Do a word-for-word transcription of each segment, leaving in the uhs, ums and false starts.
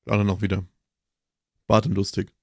Alle noch wieder. Bart und lustig.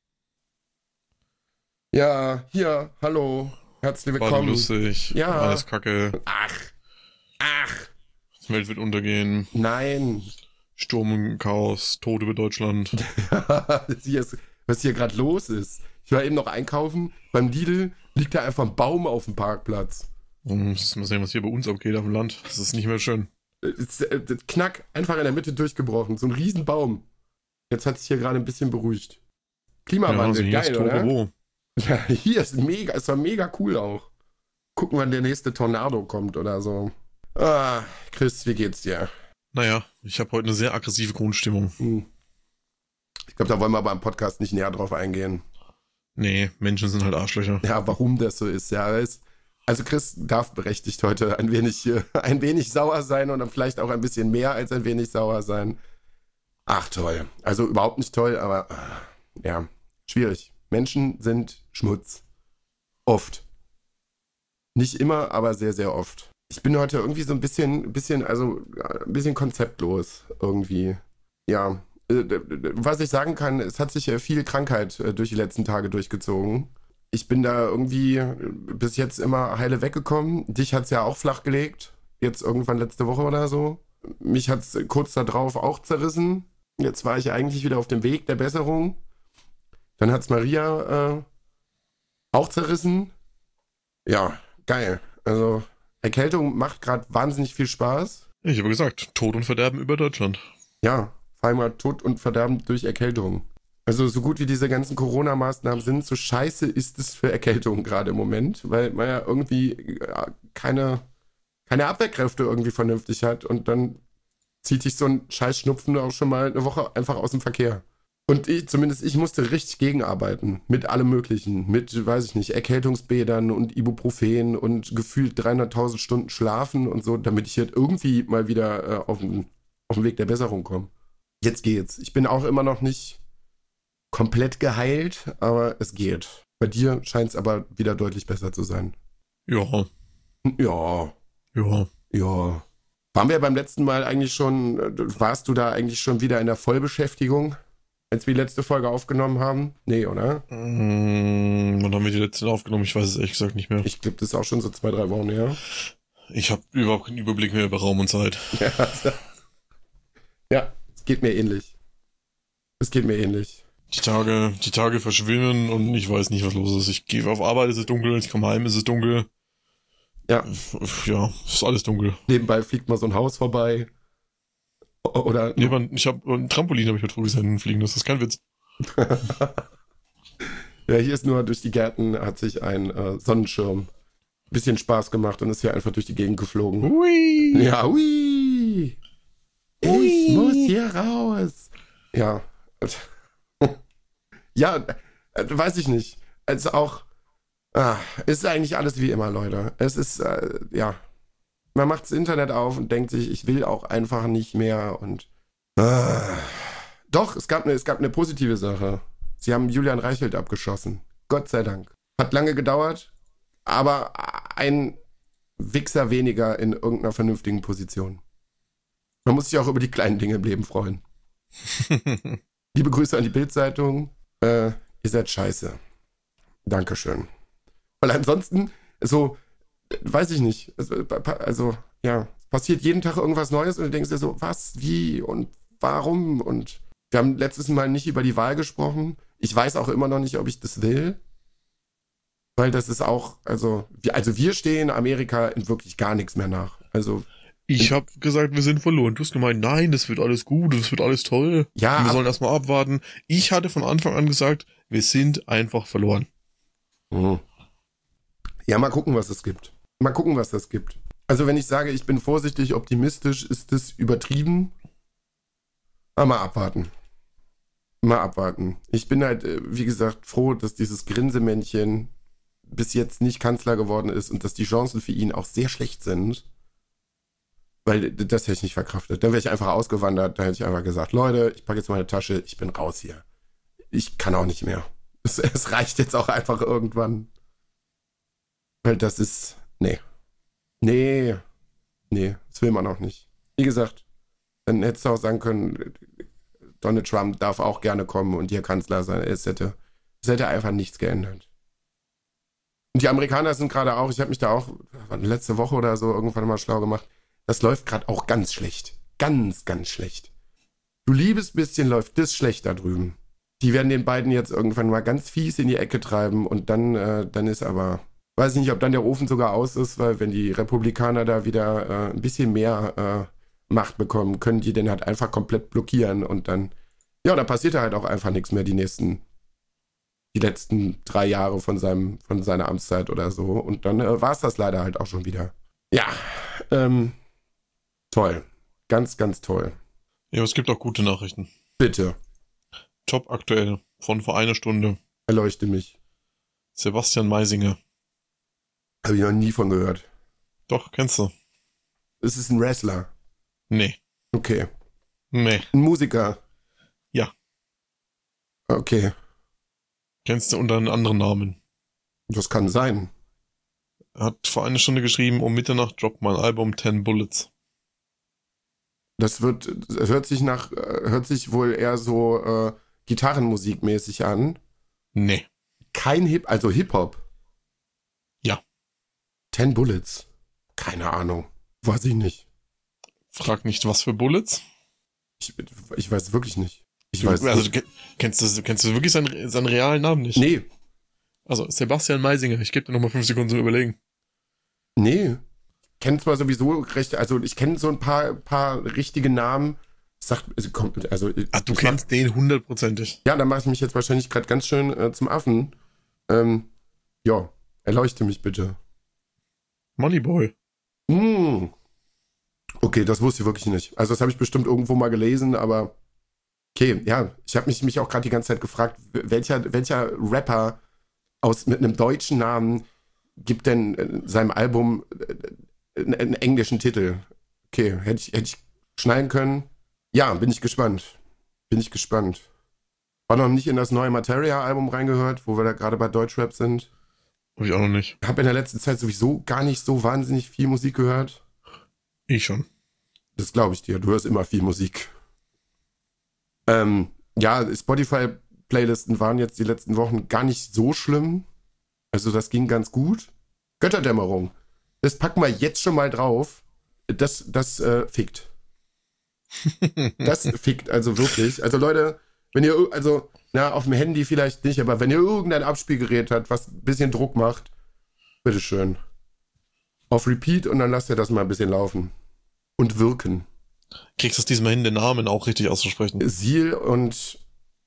Ja, hier, hallo, herzlich Bart und willkommen. lustig. Ja, Alles Kacke. ach, ach, Die Welt wird untergehen. nein. Sturm und Chaos. Tod über Deutschland. Hier ist, was hier gerade los ist. Ich war eben noch einkaufen, beim Lidl liegt da einfach ein Baum auf dem Parkplatz. Und muss mal sehen, was hier bei uns abgeht auf dem Land. Das ist nicht mehr schön. Es, äh, das Knack, einfach in der Mitte durchgebrochen, so ein Riesenbaum. Jetzt hat sich hier gerade ein bisschen beruhigt. Ja, Klimawandel, also hier ist geil, oder? Tohuwabohu. Ja, hier ist mega, es war mega cool auch. Gucken, wann der nächste Tornado kommt oder so. Ah, Chris, wie geht's dir? Naja, ich habe heute eine sehr aggressive Grundstimmung. Hm. Ich glaube, da wollen wir aber im Podcast nicht näher drauf eingehen. Nee, Menschen sind halt Arschlöcher. Ja, warum das so ist. Ja, es, also Chris darf berechtigt heute ein wenig, äh, ein wenig sauer sein und dann vielleicht auch ein bisschen mehr als ein wenig sauer sein. Ach, toll. Also überhaupt nicht toll, aber äh, ja, schwierig. Menschen sind Schmutz. Oft. Nicht immer, aber sehr, sehr oft. Ich bin heute irgendwie so ein bisschen, bisschen, also äh, ein bisschen konzeptlos irgendwie. Ja, äh, was ich sagen kann, es hat sich äh, viel Krankheit äh, durch die letzten Tage durchgezogen. Ich bin da irgendwie äh, bis jetzt immer heile weggekommen. Dich hat's ja auch flachgelegt. Jetzt irgendwann letzte Woche oder so. Mich hat's kurz darauf auch zerrissen. Jetzt war ich eigentlich wieder auf dem Weg der Besserung. Dann hat's Maria äh, auch zerrissen. Ja, geil. Also Erkältung macht gerade wahnsinnig viel Spaß. Ich habe gesagt, Tod und Verderben über Deutschland. Ja, vor allem mal Tod und Verderben durch Erkältung. Also so gut wie diese ganzen Corona-Maßnahmen sind, so scheiße ist es für Erkältung gerade im Moment, weil man ja irgendwie ja, keine, keine Abwehrkräfte irgendwie vernünftig hat und dann zieht sich so ein scheiß Schnupfen auch schon mal eine Woche einfach aus dem Verkehr. Und ich, zumindest ich musste richtig gegenarbeiten. Mit allem Möglichen. Mit, weiß ich nicht, Erkältungsbädern und Ibuprofen und gefühlt dreihunderttausend Stunden schlafen und so, damit ich jetzt irgendwie mal wieder äh, auf, den, auf den Weg der Besserung komme. Jetzt geht's. Ich bin auch immer noch nicht komplett geheilt, aber es geht. Bei dir scheint es aber wieder deutlich besser zu sein. Ja, Ja, ja. ja. Waren wir beim letzten Mal eigentlich schon, äh, warst du da eigentlich schon wieder in der Vollbeschäftigung? Als wir die letzte Folge aufgenommen haben? Nee, oder? Mmh, wann haben wir die letzte aufgenommen? Ich weiß es ehrlich gesagt nicht mehr. Ich glaube, das ist auch schon so zwei, drei Wochen her. Ich habe überhaupt keinen Überblick mehr über Raum und Zeit. Ja, ja, es geht mir ähnlich. Es geht mir ähnlich. Die Tage, die Tage verschwimmen und ich weiß nicht, was los ist. Ich gehe auf Arbeit, es ist dunkel, ich komme heim, es ist dunkel. Ja. Ja, es ist alles dunkel. Nebenbei fliegt mal so ein Haus vorbei. O- Oder. Nee, man, ich habe ein Trampolin habe ich heute früh gesehen fliegen, das ist kein Witz. Ja, hier ist nur durch die Gärten hat sich ein äh, Sonnenschirm bisschen Spaß gemacht und ist hier einfach durch die Gegend geflogen. Hui! Ja, hui! Ich Hui. muss hier raus. Ja. Ja, äh, weiß ich nicht. Also auch, ah, ist eigentlich alles wie immer, Leute. Es ist, äh, ja. Man macht das Internet auf und denkt sich, ich will auch einfach nicht mehr und. Ah. Doch, es gab, eine, es gab eine positive Sache. Sie haben Julian Reichelt abgeschossen. Gott sei Dank. Hat lange gedauert, aber ein Wichser weniger in irgendeiner vernünftigen Position. Man muss sich auch über die kleinen Dinge im Leben freuen. Liebe Grüße an die Bild-Zeitung. Äh, ihr seid scheiße. Dankeschön. Weil ansonsten, so, weiß ich nicht. Also, ja, es passiert jeden Tag irgendwas Neues und du denkst dir so, was, wie und warum? Und wir haben letztes Mal nicht über die Wahl gesprochen. Ich weiß auch immer noch nicht, ob ich das will. Weil das ist auch, also, wir, also wir stehen Amerika in wirklich gar nichts mehr nach. Also, Ich habe gesagt, wir sind verloren. Du hast gemeint, nein, das wird alles gut, das wird alles toll. ja, wir ab- sollen erstmal abwarten. Ich hatte von Anfang an gesagt, wir sind einfach verloren. Mhm. Ja, mal gucken, was es gibt. Mal gucken, was das gibt. Also wenn ich sage, ich bin vorsichtig optimistisch, ist das übertrieben. Aber mal abwarten. Mal abwarten. Ich bin halt, äh, wie gesagt, froh, dass dieses Grinsemännchen bis jetzt nicht Kanzler geworden ist und dass die Chancen für ihn auch sehr schlecht sind. Weil d- das hätte ich nicht verkraftet. Dann wäre ich einfach ausgewandert. Da hätte ich einfach gesagt, Leute, ich packe jetzt meine Tasche, ich bin raus hier. Ich kann auch nicht mehr. Es, es reicht jetzt auch einfach irgendwann. Weil das ist, nee. Nee, nee, das will man auch nicht. Wie gesagt, dann hättest du auch sagen können, Donald Trump darf auch gerne kommen und hier Kanzler sein. Es hätte, es hätte einfach nichts geändert. Und die Amerikaner sind gerade auch, ich habe mich da auch letzte Woche oder so irgendwann mal schlau gemacht, das läuft gerade auch ganz schlecht. Ganz, ganz schlecht. Du liebes bisschen läuft das schlecht da drüben. Die werden den beiden jetzt irgendwann mal ganz fies in die Ecke treiben und dann, äh, dann ist aber, weiß ich nicht, ob dann der Ofen sogar aus ist, weil wenn die Republikaner da wieder äh, ein bisschen mehr äh, Macht bekommen, können die den halt einfach komplett blockieren und dann, ja, dann passiert da halt auch einfach nichts mehr die nächsten, die letzten drei Jahre von seinem, von seiner Amtszeit oder so und dann äh, war es das leider halt auch schon wieder. Ja, ähm, toll. Ganz, ganz toll. Ja, es gibt auch gute Nachrichten. Bitte. Top aktuell von vor einer Stunde. Erleuchte mich. Sebastian Meisinger. Habe ich noch nie von gehört. Doch, kennst du? Es ist ein Wrestler. Nee. Okay. Nee. Ein Musiker. Ja. Okay. Kennst du unter einem anderen Namen? Das kann sein. Er hat vor einer Stunde geschrieben, um Mitternacht droppt mein Album Ten Bullets. Das wird, das hört sich nach, hört sich wohl eher so äh, Gitarrenmusikmäßig an. Nee. Kein Hip, also Hip-Hop. Ja. Ten Bullets. Keine Ahnung. Weiß ich nicht. Frag nicht, was für Bullets. Ich, ich weiß wirklich nicht. Ich du, weiß also, nicht. Kennst du, kennst du wirklich seinen, seinen realen Namen nicht? Nee. Also, Sebastian Meisinger. Ich gebe dir nochmal fünf Sekunden zum Überlegen. Nee. Kennt zwar sowieso recht, also ich kenne so ein paar, paar richtige Namen. Sagt, also, kommt, also Ach, du ich kennst mach, den hundertprozentig. Ja, dann mache ich mich jetzt wahrscheinlich gerade ganz schön äh, zum Affen. Ähm, ja, erleuchte mich bitte. Moneyboy. Mm. Okay, das wusste ich wirklich nicht. Also das habe ich bestimmt irgendwo mal gelesen, aber okay, ja, ich habe mich, mich auch gerade die ganze Zeit gefragt, welcher, welcher Rapper aus mit einem deutschen Namen gibt denn äh, seinem Album äh, einen, einen englischen Titel? Okay, hätte ich, hätte ich schneiden können. Ja, bin ich gespannt. Bin ich gespannt. War noch nicht in das neue Materia-Album reingehört, wo wir da gerade bei Deutschrap sind. Hab ich auch noch nicht. Habe in der letzten Zeit sowieso gar nicht so wahnsinnig viel Musik gehört. Ich schon. Das glaube ich dir. Du hörst immer viel Musik. Ähm, ja, Spotify-Playlisten waren jetzt die letzten Wochen gar nicht so schlimm. Also das ging ganz gut. Götterdämmerung. Das packen wir jetzt schon mal drauf. Das, das äh, fickt. Das fickt also wirklich. Also Leute, wenn ihr, also, na, auf dem Handy vielleicht nicht, aber wenn ihr irgendein Abspielgerät habt, was ein bisschen Druck macht, bitteschön. Auf Repeat und dann lasst ihr das mal ein bisschen laufen. Und wirken. Kriegst du es diesmal hin, den Namen auch richtig auszusprechen? Seal und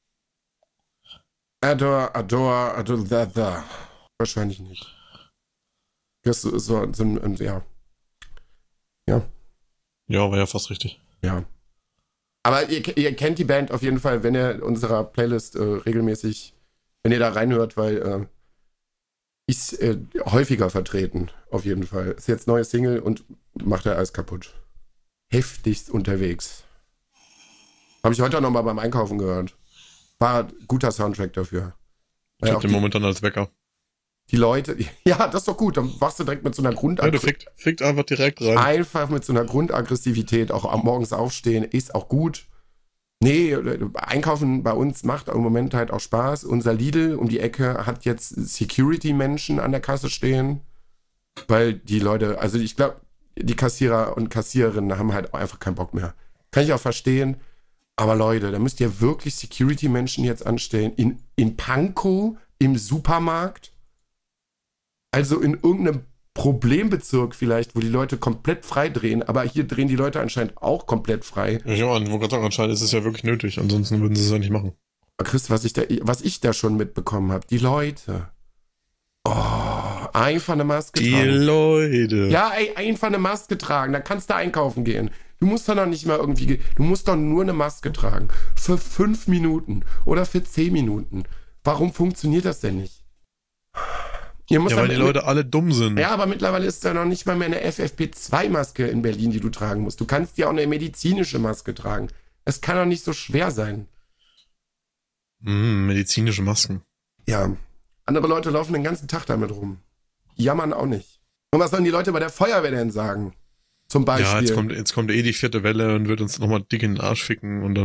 Adore, Adore, Adore, da, da. Wahrscheinlich nicht. Das ist so, so, so ein, ja. Ja. Ja, war ja fast richtig. Ja. Aber ihr, ihr kennt die Band auf jeden Fall, wenn ihr unserer Playlist äh, regelmäßig, wenn ihr da reinhört, weil äh, ist äh, häufiger vertreten, auf jeden Fall. Ist jetzt neue Single und macht er alles kaputt. Heftigst unterwegs. Habe ich heute auch nochmal beim Einkaufen gehört. War ein guter Soundtrack dafür. Ich hab den momentan als Wecker. Die Leute, ja, das ist doch gut, dann wachst du direkt mit so einer Grundaggressivität. Ja, du fickt, fickt einfach direkt rein. Einfach mit so einer Grundaggressivität, auch am morgens aufstehen, ist auch gut. Nee, Einkaufen bei uns macht im Moment halt auch Spaß. Unser Lidl um die Ecke hat jetzt Security-Menschen an der Kasse stehen, weil die Leute, also ich glaube, die Kassierer und Kassiererinnen haben halt einfach keinen Bock mehr. Kann ich auch verstehen. Aber Leute, da müsst ihr wirklich Security-Menschen jetzt anstellen. In, in Pankow, im Supermarkt. Also in irgendeinem Problembezirk vielleicht, wo die Leute komplett frei drehen. Aber hier drehen die Leute anscheinend auch komplett frei. Ja, ich meine, wo gerade sagen, anscheinend ist es ja wirklich nötig. Ansonsten würden sie es ja nicht machen. Chris, was ich da, was ich da schon mitbekommen habe, die Leute. Oh, einfach eine Maske die tragen. Die Leute. Ja, ey, einfach eine Maske tragen. Da kannst du einkaufen gehen. Du musst doch noch nicht mal irgendwie, ge- du musst doch nur eine Maske tragen. Für fünf Minuten oder für zehn Minuten. Warum funktioniert das denn nicht? Ihr müsst ja, weil dann, die Leute alle dumm sind. Ja, aber mittlerweile ist da noch nicht mal mehr eine F F P zwei Maske in Berlin, die du tragen musst. Du kannst ja auch eine medizinische Maske tragen. Es kann doch nicht so schwer sein. Mm, medizinische Masken. Ja. Andere Leute laufen den ganzen Tag damit rum. Jammern auch nicht. Und was sollen die Leute bei der Feuerwehr denn sagen? Zum Beispiel. Ja, jetzt kommt, jetzt kommt eh die vierte Welle und wird uns nochmal dick in den Arsch ficken und dann...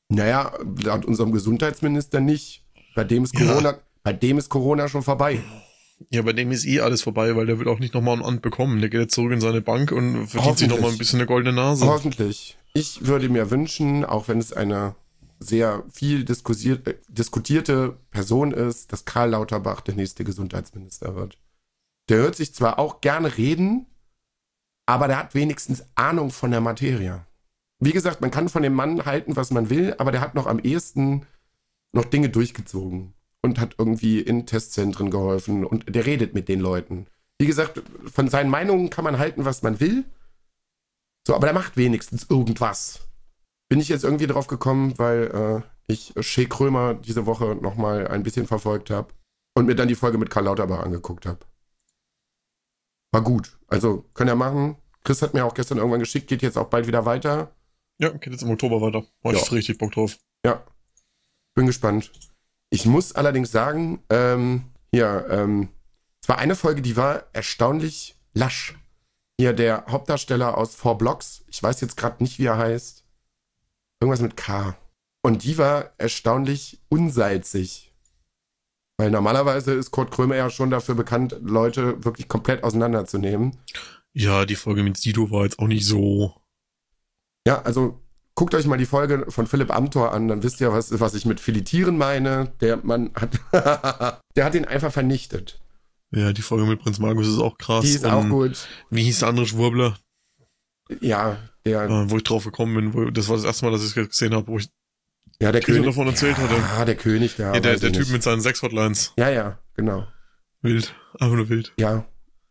Naja, laut unserem Gesundheitsminister nicht. Bei dem ist Ja. Corona, bei dem ist Corona schon vorbei. Ja, bei dem ist eh alles vorbei, weil der wird auch nicht nochmal ein Amt bekommen. Der geht jetzt zurück in seine Bank und verdient sich Hoffentlich. nochmal ein bisschen eine goldene Nase. Hoffentlich. Ich würde mir wünschen, auch wenn es eine sehr viel diskusiert, äh, diskutierte Person ist, dass Karl Lauterbach der nächste Gesundheitsminister wird. Der hört sich zwar auch gerne reden, aber der hat wenigstens Ahnung von der Materie. Wie gesagt, man kann von dem Mann halten, was man will, aber der hat noch am ehesten noch Dinge durchgezogen und hat irgendwie in Testzentren geholfen und der redet mit den Leuten. Wie gesagt, von seinen Meinungen kann man halten, was man will, so, aber der macht wenigstens irgendwas. Bin ich jetzt irgendwie drauf gekommen, weil äh, ich Shea Krömer diese Woche nochmal ein bisschen verfolgt habe und mir dann die Folge mit Karl Lauterbach angeguckt habe. War gut. Also, kann er machen. Chris hat mir auch gestern irgendwann geschickt, geht jetzt auch bald wieder weiter. Ja, geht jetzt im Oktober weiter. War ich Ja. richtig Bock drauf. Ja, bin gespannt. Ich muss allerdings sagen, ähm, hier, ähm, es war eine Folge, die war erstaunlich lasch. Hier der Hauptdarsteller aus Four Blocks, ich weiß jetzt gerade nicht, wie er heißt. Irgendwas mit K. Und die war erstaunlich unsalzig. Weil normalerweise ist Kurt Krömer ja schon dafür bekannt, Leute wirklich komplett auseinanderzunehmen. Ja, die Folge mit Sido war jetzt auch nicht so. Ja, also guckt euch mal die Folge von Philipp Amthor an, dann wisst ihr, was, was ich mit Filetieren meine. Der Mann hat, der hat ihn einfach vernichtet. Ja, die Folge mit Prinz Markus ist auch krass. Die ist Und auch gut. Wie hieß der andere Schwurbler? Ja, der, Äh, wo ich drauf gekommen bin, wo, das war das erste Mal, dass ich es gesehen habe, wo ich ja, der König König davon erzählt ja, hatte. Ah, der König, der, Ja, der, weiß der ich Typ nicht. mit seinen sechs Hotlines. Ja, ja, genau. Wild. Einfach nur wild. Ja.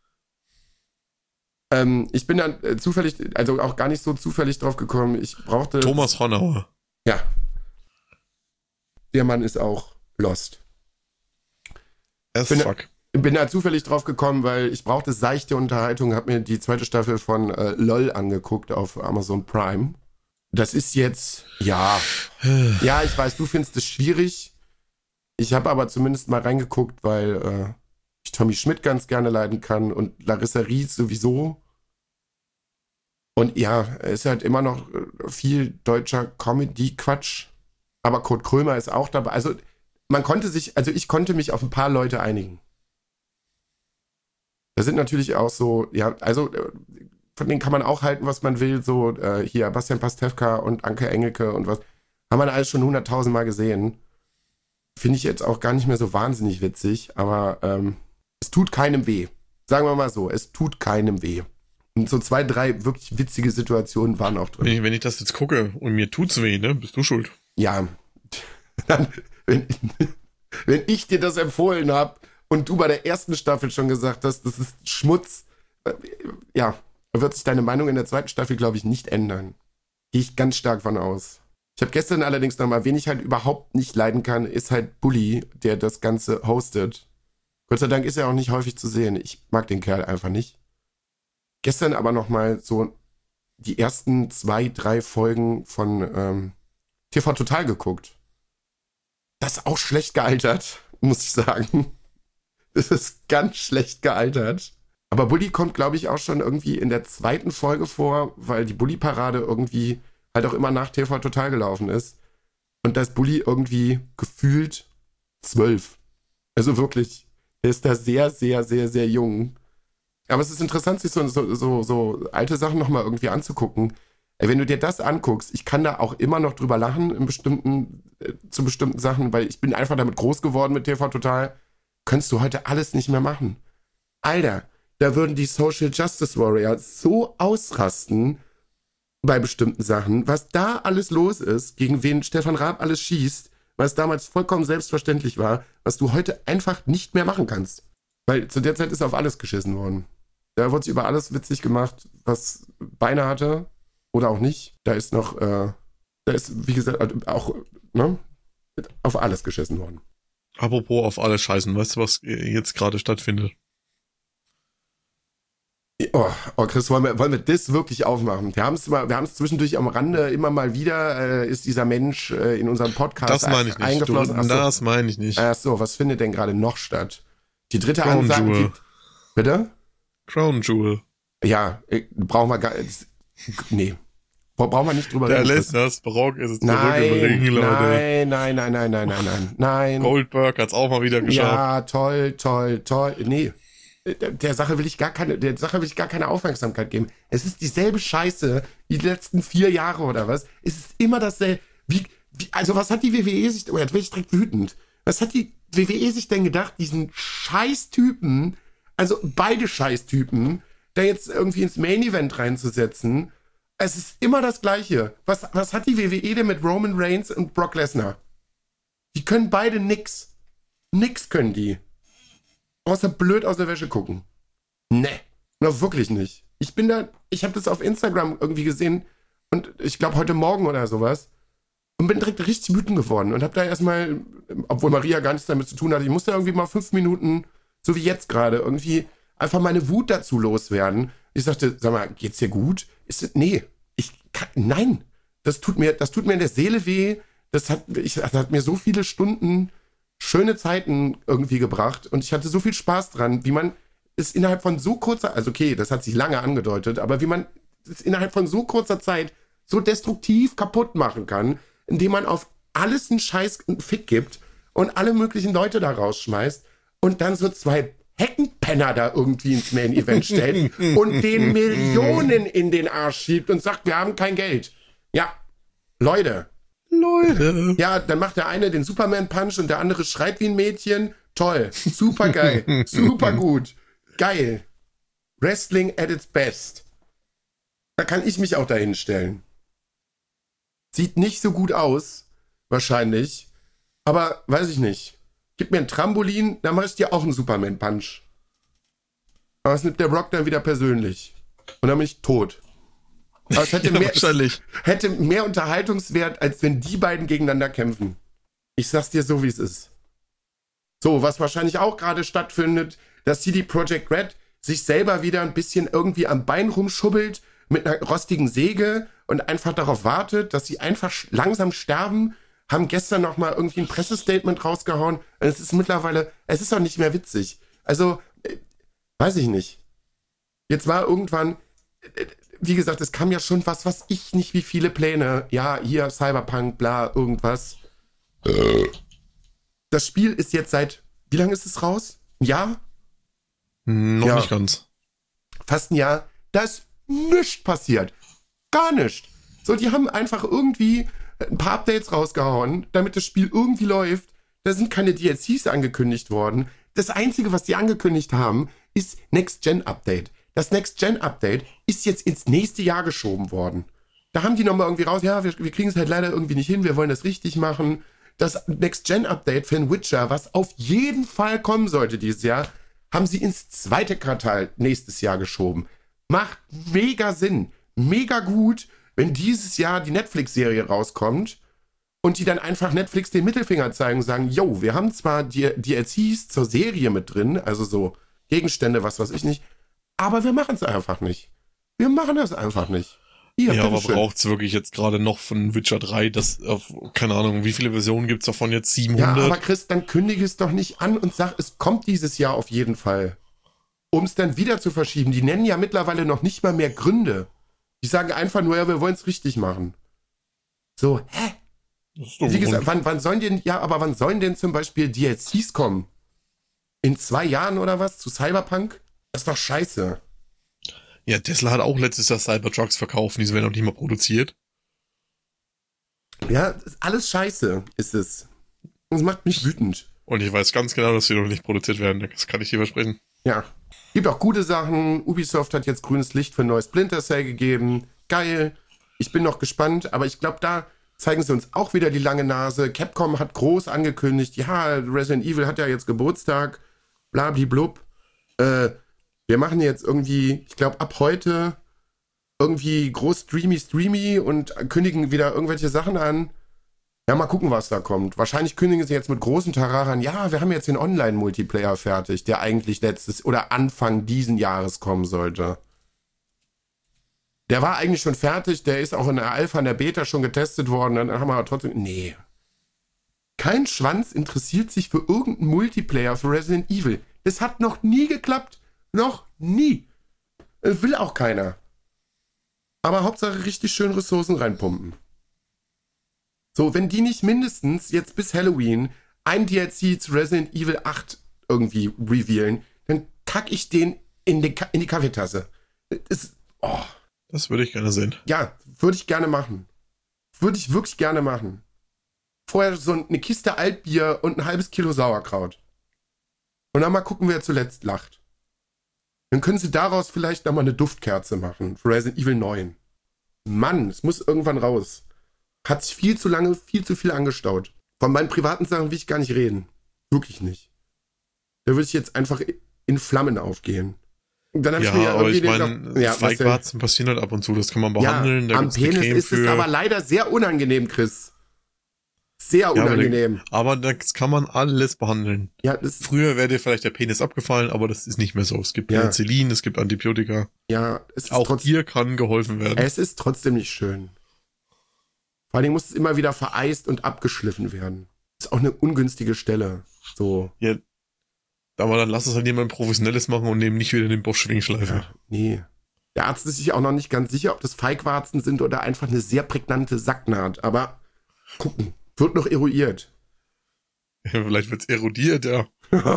Ähm, ich bin dann äh, zufällig, also auch gar nicht so zufällig drauf gekommen. Ich brauchte. Thomas Honauer. Ja. Der Mann ist auch lost. As Bin- fuck. Bin da zufällig drauf gekommen, weil ich brauchte seichte Unterhaltung, habe mir die zweite Staffel von äh, LOL angeguckt auf Amazon Prime. Das ist jetzt, ja, ja, ich weiß, du findest es schwierig. Ich habe aber zumindest mal reingeguckt, weil äh, ich Tommy Schmidt ganz gerne leiden kann und Larissa Ries sowieso. Und ja, es ist halt immer noch äh, viel deutscher Comedy-Quatsch. Aber Kurt Krömer ist auch dabei. Also man konnte sich, also ich konnte mich auf ein paar Leute einigen. Da sind natürlich auch so, ja, also äh, von denen kann man auch halten, was man will. So äh, hier Bastian Pastewka und Anke Engelke und was. Haben wir alles schon hunderttausend Mal gesehen. Finde ich jetzt auch gar nicht mehr so wahnsinnig witzig, aber ähm, es tut keinem weh. Sagen wir mal so, es tut keinem weh. Und so zwei, drei wirklich witzige Situationen waren auch drin. Wenn ich, wenn ich das jetzt gucke und mir tut's weh, ne, bist du schuld. Ja, dann, wenn, wenn ich dir das empfohlen habe und du bei der ersten Staffel schon gesagt hast, das ist Schmutz, äh, ja, wird sich deine Meinung in der zweiten Staffel, glaube ich, nicht ändern. Gehe ich ganz stark von aus. Ich habe gestern allerdings nochmal, wen ich halt überhaupt nicht leiden kann, ist halt Bully, der das Ganze hostet. Gott sei Dank ist er auch nicht häufig zu sehen. Ich mag den Kerl einfach nicht. Gestern aber nochmal so die ersten zwei, drei Folgen von ähm, T V Total geguckt. Das ist auch schlecht gealtert, muss ich sagen. Das ist ganz schlecht gealtert. Aber Bully kommt, glaube ich, auch schon irgendwie in der zweiten Folge vor, weil die Bully-Parade irgendwie halt auch immer nach T V Total gelaufen ist. Und da ist Bully irgendwie gefühlt zwölf. Also wirklich, der ist da sehr, sehr, sehr, sehr jung. Aber es ist interessant, sich so, so, so, so alte Sachen nochmal irgendwie anzugucken. Ey, wenn du dir das anguckst, ich kann da auch immer noch drüber lachen in bestimmten, äh, zu bestimmten Sachen, weil ich bin einfach damit groß geworden mit T V Total. Könntest du heute alles nicht mehr machen. Alter, da würden die Social Justice Warriors so ausrasten bei bestimmten Sachen, was da alles los ist, gegen wen Stefan Raab alles schießt, was damals vollkommen selbstverständlich war, was du heute einfach nicht mehr machen kannst. Weil zu der Zeit ist auf alles geschissen worden. Da wurde sich über alles witzig gemacht, was Beine hatte oder auch nicht. Da ist noch, äh, da ist, wie gesagt, auch, ne, auf alles geschissen worden. Apropos auf alles scheißen, weißt du, was jetzt gerade stattfindet? Oh, oh Chris, wollen wir, wollen wir das wirklich aufmachen? Wir haben es mal, wir haben es zwischendurch am Rande immer mal wieder, äh, ist dieser Mensch äh, in unserem Podcast Das meine ich nicht. eingeflossen. Du, Ach so. das meine ich nicht. Ach so, was findet denn gerade noch statt? Die dritte Crown Ansage Jewel. gibt, bitte? Crown Jewel. Ja, äh, brauchen wir gar, nee. Brauchen wir nicht drüber Der reden. Chris. Lesners Brock ist zurück Nein, im Ring, Leute. nein, nein, nein, nein, nein, nein, nein, nein. Goldberg hat's auch mal wieder geschafft. Ja, toll, toll, toll. Nee, der, der Sache will ich gar keine, der Sache will ich gar keine Aufmerksamkeit geben. Es ist dieselbe Scheiße wie die letzten vier Jahre oder was. Es ist immer dasselbe. Wie, wie, also was hat die W W E sich, oh, jetzt bin ich direkt wütend. Was hat die W W E sich denn gedacht, diesen Scheißtypen, also beide Scheißtypen, da jetzt irgendwie ins Main Event reinzusetzen? Es ist immer das Gleiche. Was, was hat die W W E denn mit Roman Reigns und Brock Lesnar? Die können beide nix. Nix können die. Außer blöd aus der Wäsche gucken. Ne. Na, wirklich nicht. Ich bin da, ich habe das auf Instagram irgendwie gesehen und ich glaube heute Morgen oder sowas und bin direkt richtig wütend geworden und habe da erstmal, obwohl Maria gar nichts damit zu tun hatte, ich musste irgendwie mal fünf Minuten, so wie jetzt gerade, irgendwie einfach meine Wut dazu loswerden. Ich sagte, sag mal, geht's dir gut? Ist es, nee, ich kann, nein, das tut mir, das tut mir in der Seele weh. Das hat, ich, das hat mir so viele Stunden schöne Zeiten irgendwie gebracht und ich hatte so viel Spaß dran, wie man es innerhalb von so kurzer, also okay, das hat sich lange angedeutet, aber wie man es innerhalb von so kurzer Zeit so destruktiv kaputt machen kann, indem man auf alles einen Scheiß einen Fick gibt und alle möglichen Leute da rausschmeißt und dann so zwei Heckenpenner da irgendwie ins Main-Event stellt und den Millionen in den Arsch schiebt und sagt, wir haben kein Geld. Ja, Leute. Leute. Ja, dann macht der eine den Superman-Punch und der andere schreit wie ein Mädchen. Toll, super geil, super gut, geil. Wrestling at its best. Da kann ich mich auch dahin stellen. Sieht nicht so gut aus, wahrscheinlich, aber weiß ich nicht. Gib mir ein Trampolin, dann mach ich dir auch einen Superman-Punch. Aber das nimmt der Brock dann wieder persönlich. Und dann bin ich tot. Aber es hätte, Ja, mehr, wahrscheinlich. hätte mehr Unterhaltungswert, als wenn die beiden gegeneinander kämpfen. Ich sag's dir so, wie es ist. So, was wahrscheinlich auch gerade stattfindet, dass C D Projekt Red sich selber wieder ein bisschen irgendwie am Bein rumschubbelt mit einer rostigen Säge und einfach darauf wartet, dass sie einfach langsam sterben, haben gestern noch mal irgendwie ein Pressestatement rausgehauen. Und es ist mittlerweile, es ist auch nicht mehr witzig. Also, äh, weiß ich nicht. Jetzt war irgendwann, äh, wie gesagt, es kam ja schon was, was ich nicht, wie viele Pläne. Ja, hier Cyberpunk, bla, irgendwas. Äh. Das Spiel ist jetzt seit, wie lange ist es raus? Ein Jahr? Noch Ja. nicht ganz. Fast ein Jahr. Da ist nichts passiert. Gar nichts. So, die haben einfach irgendwie ein paar Updates rausgehauen, damit das Spiel irgendwie läuft. Da sind keine D L Cs angekündigt worden. Das Einzige, was die angekündigt haben, ist Next-Gen-Update. Das Next-Gen-Update ist jetzt ins nächste Jahr geschoben worden. Da haben die nochmal irgendwie raus, ja, wir, wir kriegen es halt leider irgendwie nicht hin, wir wollen das richtig machen. Das Next-Gen-Update für den Witcher, was auf jeden Fall kommen sollte dieses Jahr, haben sie ins zweite Quartal nächstes Jahr geschoben. Macht mega Sinn. Mega gut, wenn dieses Jahr die Netflix-Serie rauskommt und die dann einfach Netflix den Mittelfinger zeigen und sagen, yo, wir haben zwar die D L Cs zur Serie mit drin, also so Gegenstände, was weiß ich nicht, aber wir machen es einfach nicht. Wir machen das einfach nicht. Hier, Ja, aber bitteschön. braucht's wirklich jetzt gerade noch von Witcher drei, das auf, keine Ahnung, wie viele Versionen gibt's davon jetzt? Ja, siebenhundert? aber Chris, dann kündige es doch nicht an und sag, es kommt dieses Jahr auf jeden Fall. Um es dann wieder zu verschieben. Die nennen ja mittlerweile noch nicht mal mehr Gründe. Die sagen einfach nur, ja, wir wollen es richtig machen. So, hä? Das ist doch Wie ein gesagt, Grund. wann, wann sollen denn, ja, aber wann sollen denn zum Beispiel D L Cs kommen? In zwei Jahren oder was? Zu Cyberpunk? Das ist doch scheiße. Ja, Tesla hat auch letztes Jahr Cybertrucks verkauft, die werden noch nicht mal produziert. Ja, das ist alles scheiße, ist es. Das macht mich wütend. Und ich weiß ganz genau, dass sie noch nicht produziert werden. Das kann ich dir versprechen. Ja. Gibt auch gute Sachen. Ubisoft hat jetzt grünes Licht für ein neues Splinter Cell gegeben. Geil. Ich bin noch gespannt, aber ich glaube, da zeigen sie uns auch wieder die lange Nase. Capcom hat groß angekündigt, ja, Resident Evil hat ja jetzt Geburtstag, blablablub. Äh, wir machen jetzt irgendwie, ich glaube, ab heute irgendwie groß streamy, streamy und kündigen wieder irgendwelche Sachen an. Ja, mal gucken, was da kommt. Wahrscheinlich kündigen sie jetzt mit großen Tararan, ja, wir haben jetzt den Online-Multiplayer fertig, der eigentlich letztes oder Anfang diesen Jahres kommen sollte. Der war eigentlich schon fertig, der ist auch in der Alpha, in der Beta schon getestet worden, dann haben wir aber trotzdem, nee. Kein Schwanz interessiert sich für irgendeinen Multiplayer für Resident Evil. Das hat noch nie geklappt. Noch nie. Will auch keiner. Aber Hauptsache richtig schön Ressourcen reinpumpen. So, wenn die nicht mindestens jetzt bis Halloween ein D L C zu Resident Evil acht irgendwie revealen, dann kack ich den in die, Ka- in die Kaffeetasse. Ist, oh. Das würde ich gerne sehen. Ja, würde ich gerne machen. Würde ich wirklich gerne machen. Vorher so eine Kiste Altbier und ein halbes Kilo Sauerkraut. Und dann mal gucken, wer zuletzt lacht. Dann können sie daraus vielleicht nochmal eine Duftkerze machen für Resident Evil neun. Mann, es muss irgendwann raus. Hat sich viel zu lange, viel zu viel angestaut. Von meinen privaten Sachen will ich gar nicht reden. Wirklich nicht. Da würde ich jetzt einfach in Flammen aufgehen. Und dann habe Ja, ich mir ja aber irgendwie ich den meine, noch, ja, Feigwarzen passieren halt ab und zu, das kann man behandeln. Ja, da am gibt's eine Penis Creme ist es für. aber leider sehr unangenehm, Chris. Sehr Ja, aber, unangenehm. der, aber das kann man alles behandeln. Ja, das, Früher wäre dir vielleicht der Penis abgefallen, aber das ist nicht mehr so. Es gibt Ja. Penicillin, es gibt Antibiotika. ja, es ist Auch trotzdem, dir kann geholfen werden. es ist trotzdem nicht schön. Vor allen Dingen muss es immer wieder vereist und abgeschliffen werden. Ist auch eine ungünstige Stelle. So, Ja, aber dann lass es halt jemand Professionelles machen und nehmen nicht wieder den Bosch-Schwingschleifer. ja, nee. Der Arzt ist sich auch noch nicht ganz sicher, ob das Feigwarzen sind oder einfach eine sehr prägnante Sacknaht. Aber gucken, wird noch eruiert. Ja, vielleicht wird's erodiert, ja.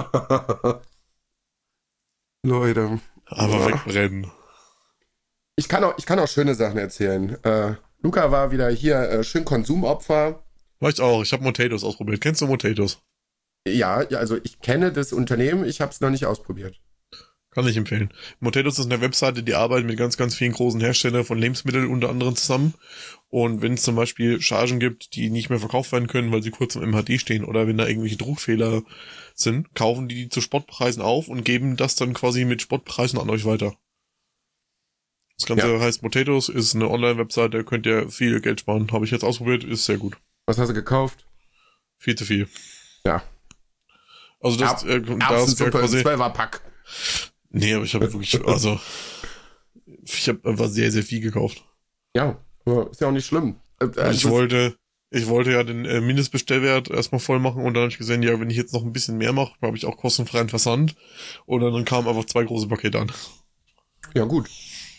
Leute. Aber Ja. wegbrennen. Ich kann auch, ich kann auch schöne Sachen erzählen. Äh, Luca war wieder hier äh, schön Konsumopfer. War ich auch. Ich habe Motatos ausprobiert. Kennst du Motatos? Ja, ja, also ich kenne das Unternehmen, ich habe es noch nicht ausprobiert. Kann ich empfehlen. Motatos ist eine Webseite, die arbeitet mit ganz, ganz vielen großen Herstellern von Lebensmitteln unter anderem zusammen. Und wenn es zum Beispiel Chargen gibt, die nicht mehr verkauft werden können, weil sie kurz im M H D stehen oder wenn da irgendwelche Druckfehler sind, kaufen die die zu Spottpreisen auf und geben das dann quasi mit Spottpreisen an euch weiter. Das Ganze Ja. heißt Motatos, ist eine Online-Webseite, könnt ihr viel Geld sparen. Habe ich jetzt ausprobiert, ist sehr gut. Was hast du gekauft? Viel zu viel. Ja. Also das, Erb- äh, da ist ja Erbsensuppe, quasi... Zwölfer-Pack. Nee, aber ich habe wirklich, also... Ich habe einfach sehr, sehr viel gekauft. Ja, aber ist ja auch nicht schlimm. Äh, Und äh, ich das- wollte, ich wollte ja den äh, Mindestbestellwert erstmal voll machen und dann habe ich gesehen, ja, wenn ich jetzt noch ein bisschen mehr mache, habe ich auch kostenfreien Versand. Und dann kamen einfach zwei große Pakete an. Ja, gut.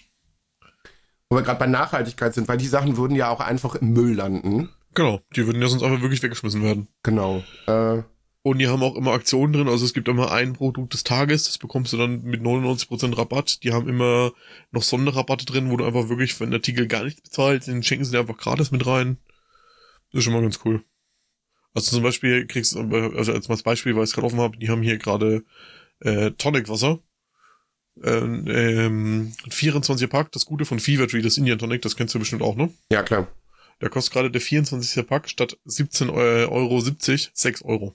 Wo wir gerade bei Nachhaltigkeit sind, weil die Sachen würden ja auch einfach im Müll landen. Genau, die würden ja sonst einfach wirklich weggeschmissen werden. Genau. Äh, Und die haben auch immer Aktionen drin, also es gibt immer ein Produkt des Tages, das bekommst du dann mit neunundneunzig Prozent Rabatt. Die haben immer noch Sonderrabatte drin, wo du einfach wirklich für einen Artikel gar nichts bezahlst, den schenken sie dir einfach gratis mit rein. Das ist schon mal ganz cool. Also zum Beispiel kriegst du, also als mal das Beispiel, weil ich es gerade offen habe, die haben hier gerade äh, Tonic-Wasser. Ähm, ähm, vierundzwanzig Pack, das Gute von Fever Tree, das Indian Tonic, das kennst du bestimmt auch, ne? ja, klar. Da kostet gerade der vierundzwanzig Pack statt siebzehn Euro siebzig sechs Euro.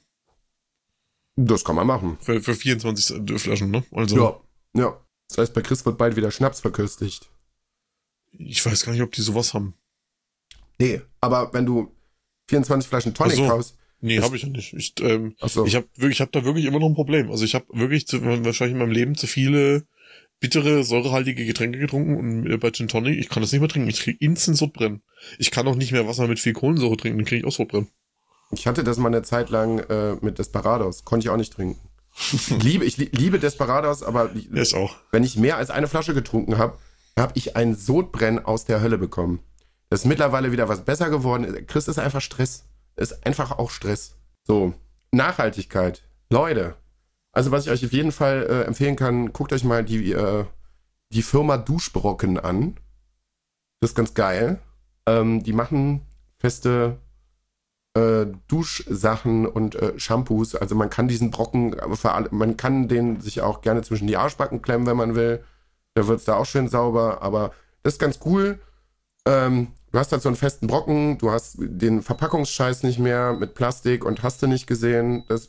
Das kann man machen. Für, für vierundzwanzig Flaschen, ne? Also, Ja. Ja. Das heißt, bei Chris wird bald wieder Schnaps verköstigt. ich weiß gar nicht, ob die sowas haben. Nee, aber wenn du vierundzwanzig Flaschen Tonic Ach so. kaufst. Nee, Das- habe ich ja nicht. Ich, ähm, Achso. ich habe wirklich, ich habe da wirklich immer noch ein Problem. Also ich habe wirklich zu, wahrscheinlich in meinem Leben zu viele bittere, säurehaltige Getränke getrunken und äh, bei Gin Tonic, ich kann das nicht mehr trinken. Ich kriege instant Sodbrennen. Ich kann auch nicht mehr Wasser mit viel Kohlensäure trinken, dann kriege ich auch Sodbrennen. Ich hatte das mal eine Zeit lang äh, mit Desperados. Konnte ich auch nicht trinken. Ich liebe, ich li- liebe Desperados, aber ich, Ja, ich auch. wenn ich mehr als eine Flasche getrunken habe, habe ich ein Sodbrennen aus der Hölle bekommen. Das ist mittlerweile wieder was besser geworden. Chris ist einfach Stress. Ist einfach auch Stress. So, Nachhaltigkeit. Leute, also was ich euch auf jeden Fall äh, empfehlen kann, guckt euch mal die, äh, die Firma Duschbrocken an. Das ist ganz geil. Ähm, die machen feste äh, Duschsachen und äh, Shampoos. Also man kann diesen Brocken, aber für alle, man kann den sich auch gerne zwischen die Arschbacken klemmen, wenn man will. Da wird's da auch schön sauber. Aber das ist ganz cool. Ähm, du hast halt so einen festen Brocken, du hast den Verpackungsscheiß nicht mehr mit Plastik und hast du nicht gesehen. Das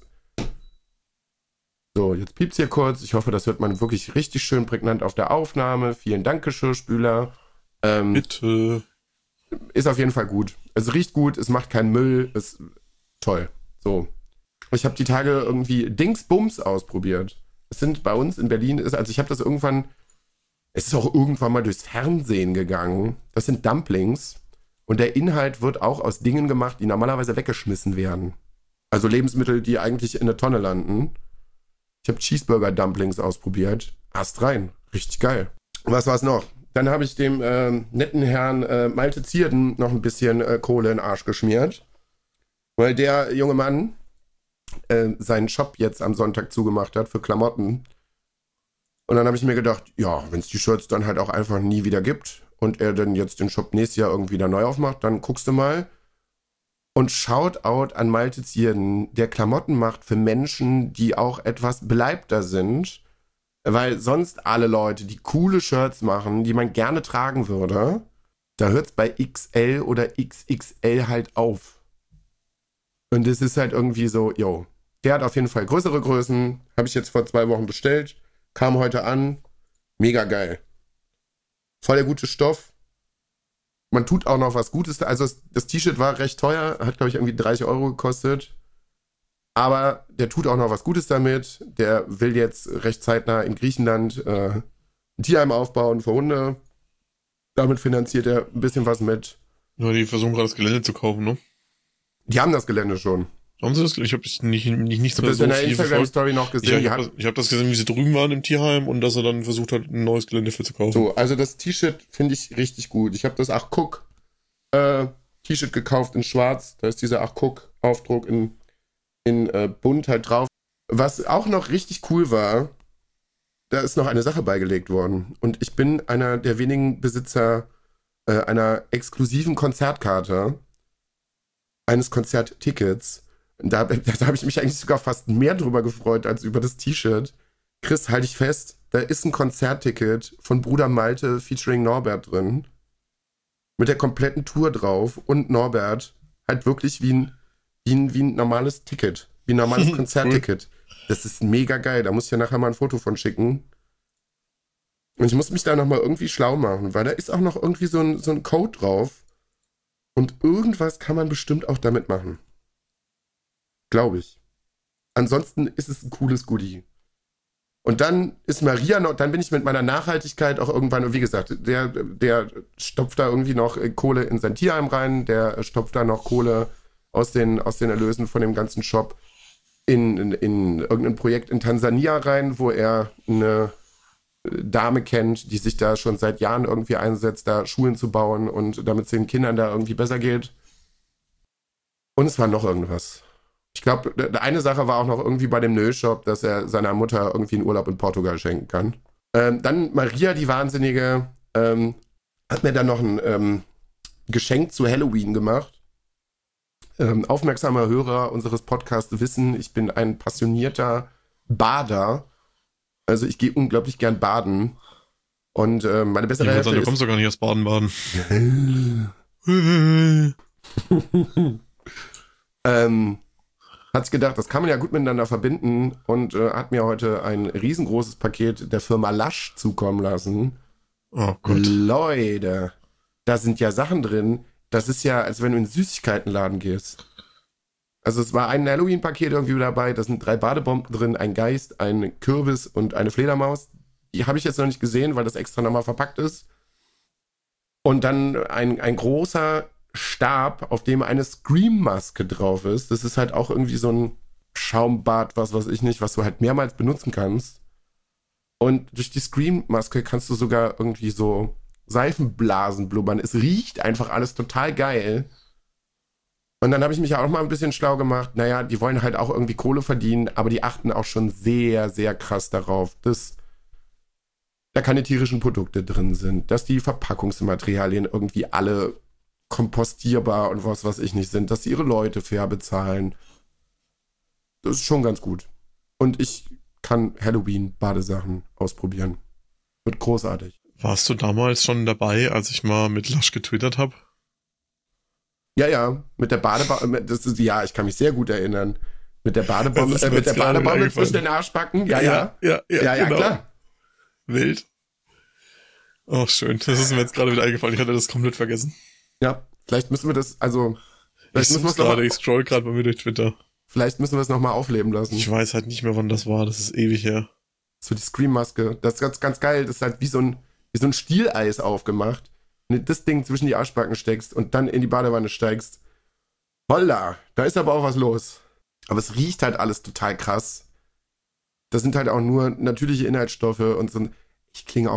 so, jetzt piept's hier kurz. Ich hoffe, das hört man wirklich richtig schön prägnant auf der Aufnahme. Vielen Dank, Geschirrspüler. Ähm, Bitte. ist auf jeden Fall gut. Es riecht gut, es macht keinen Müll, ist toll. So. Ich habe die Tage irgendwie Dingsbums ausprobiert. Es sind bei uns in Berlin, ist, also ich habe das irgendwann, es ist auch irgendwann mal durchs Fernsehen gegangen. Das sind Dumplings und der Inhalt wird auch aus Dingen gemacht, die normalerweise weggeschmissen werden. Also Lebensmittel, die eigentlich in der Tonne landen. Ich habe Cheeseburger-Dumplings ausprobiert. Ast rein. Richtig geil. Und was war's noch? dann habe ich dem äh, netten Herrn äh, Malte Zierden noch ein bisschen äh, Kohle in den Arsch geschmiert. Weil der junge Mann äh, seinen Shop jetzt am Sonntag zugemacht hat für Klamotten. Und dann habe ich mir gedacht, ja, wenn es die Shirts dann halt auch einfach nie wieder gibt und er dann jetzt den Shop nächstes Jahr irgendwie wieder neu aufmacht, dann guckst du mal. Und Shoutout an Malte Zierden, der Klamotten macht für Menschen, die auch etwas beleibter sind. Weil sonst alle Leute, die coole Shirts machen, die man gerne tragen würde, da hört es bei X L oder X X L halt auf. Und es ist halt irgendwie so, yo, der hat auf jeden Fall größere Größen, habe ich jetzt vor zwei Wochen bestellt, kam heute an, mega geil. Voll der gute Stoff. Man tut auch noch was Gutes. Also das, das T-Shirt war recht teuer, hat glaube ich irgendwie dreißig Euro gekostet. Aber der tut auch noch was Gutes damit. Der will jetzt recht zeitnah in Griechenland äh, ein Tierheim aufbauen für Hunde. Damit finanziert er ein bisschen was mit. Ja, die versuchen gerade das Gelände zu kaufen, ne? Die haben das Gelände schon. Haben sie das? Ich habe das nicht, nicht, nichts mehr das so in der viel Instagram-Story noch gesehen. Ich, ich habe das, hab das gesehen, wie sie drüben waren im Tierheim und dass er dann versucht hat, ein neues Gelände für zu kaufen. So, also das T-Shirt finde ich richtig gut. Ich habe das Ach Guck äh, T-Shirt gekauft in schwarz. Da ist dieser Ach Guck Aufdruck in, in äh, bunt halt drauf. Was auch noch richtig cool war, da ist noch eine Sache beigelegt worden. Und ich bin einer der wenigen Besitzer äh, einer exklusiven Konzertkarte, eines Konzerttickets. Da, da habe ich mich eigentlich sogar fast mehr drüber gefreut als über das T-Shirt. Chris, halte ich fest, da ist ein Konzertticket von Bruder Malte featuring Norbert drin. Mit der kompletten Tour drauf und Norbert halt wirklich wie ein, wie ein, wie ein normales Ticket. Wie ein normales Konzertticket. Das ist mega geil. Da muss ich ja nachher mal ein Foto von schicken. Und ich muss mich da nochmal irgendwie schlau machen, weil da ist auch noch irgendwie so ein, so ein Code drauf. Und irgendwas kann man bestimmt auch damit machen. Glaube ich. Ansonsten ist es ein cooles Goodie. Und dann ist Maria noch, dann bin ich mit meiner Nachhaltigkeit auch irgendwann, und wie gesagt, der, der stopft da irgendwie noch Kohle in sein Tierheim rein, der stopft da noch Kohle aus den, aus den Erlösen von dem ganzen Shop in, in, in irgendein Projekt in Tansania rein, wo er eine Dame kennt, die sich da schon seit Jahren irgendwie einsetzt, da Schulen zu bauen und damit es den Kindern da irgendwie besser geht. Und es war noch irgendwas. Ich glaube, eine Sache war auch noch irgendwie bei dem Nö-Shop, dass er seiner Mutter irgendwie einen Urlaub in Portugal schenken kann. Ähm, dann Maria, die Wahnsinnige, ähm, hat mir dann noch ein ähm, Geschenk zu Halloween gemacht. Ähm, aufmerksame Hörer unseres Podcasts wissen, ich bin ein passionierter Bader. Also ich gehe unglaublich gern baden. Und äh, meine bessere Hälfte sagen, ist... Du kommst doch gar nicht aus Baden-Baden. ähm, hat sich gedacht, das kann man ja gut miteinander verbinden und äh, hat mir heute ein riesengroßes Paket der Firma Lush zukommen lassen. Oh Gott. Leute, da sind ja Sachen drin. Das ist ja, als wenn du in den Süßigkeitenladen gehst. Also es war ein Halloween-Paket irgendwie dabei, da sind drei Badebomben drin, ein Geist, ein Kürbis und eine Fledermaus. Die habe ich jetzt noch nicht gesehen, weil das extra nochmal verpackt ist. Und dann ein, ein großer Stab, auf dem eine Scream-Maske drauf ist. Das ist halt auch irgendwie so ein Schaumbad, was weiß ich nicht, was du halt mehrmals benutzen kannst. Und durch die Scream-Maske kannst du sogar irgendwie so Seifenblasen blubbern. Es riecht einfach alles total geil. Und dann habe ich mich ja auch mal ein bisschen schlau gemacht. Naja, die wollen halt auch irgendwie Kohle verdienen, aber die achten auch schon sehr, sehr krass darauf, dass da keine tierischen Produkte drin sind, dass die Verpackungsmaterialien irgendwie alle kompostierbar und was weiß ich nicht sind, dass sie ihre Leute fair bezahlen. Das ist schon ganz gut. Und ich kann Halloween-Badesachen ausprobieren. Wird großartig. Warst du damals schon dabei, als ich mal mit Lush getwittert habe? Ja, ja, mit der Badebombe, das ist, ja, ich kann mich sehr gut erinnern. Mit der Badebombe, äh, mit der Badebombe zwischen den Arschbacken. Ja, ja. Ja, ja, ja, ja, genau. Klar. Wild. Oh, schön. Das ist mir jetzt gerade wieder eingefallen. Ich hatte das komplett vergessen. Ja, vielleicht müssen wir das, also, vielleicht ich müssen wir es gerade, noch, ich scroll gerade bei mir durch Twitter. Vielleicht müssen wir es nochmal aufleben lassen. Ich weiß halt nicht mehr, wann das war. Das ist ewig her. So die Scream-Maske. Das ist ganz, ganz geil. Das ist halt wie so ein, wie so ein Stieleis aufgemacht. Wenn du das Ding zwischen die Arschbacken steckst und dann in die Badewanne steigst. Holla, da ist aber auch was los. Aber es riecht halt alles total krass. Das sind halt auch nur natürliche Inhaltsstoffe und so. Ich klinge auch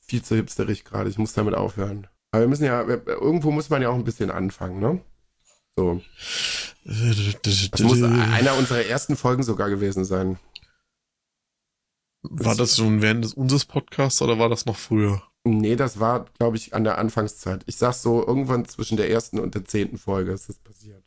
viel zu hipsterig gerade. Ich muss damit aufhören. Aber wir müssen ja, irgendwo muss man ja auch ein bisschen anfangen, ne? So. Das muss einer unserer ersten Folgen sogar gewesen sein. War das schon während des, unseres Podcasts oder war das noch früher? Nee, das war, glaube ich, an der Anfangszeit. Ich sag so, irgendwann zwischen der ersten und der zehnten Folge ist das passiert.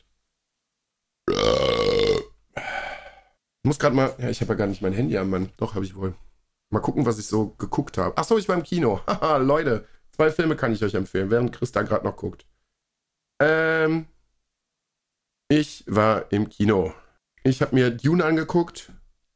Ich muss gerade mal, ja, ich habe ja gar nicht mein Handy am Mann. Doch, habe ich wohl. Mal gucken, was ich so geguckt habe. Ach so, ich war im Kino. Haha, Leute, zwei Filme kann ich euch empfehlen, während Chris da gerade noch guckt. Ähm, ich war im Kino. Ich habe mir Dune angeguckt.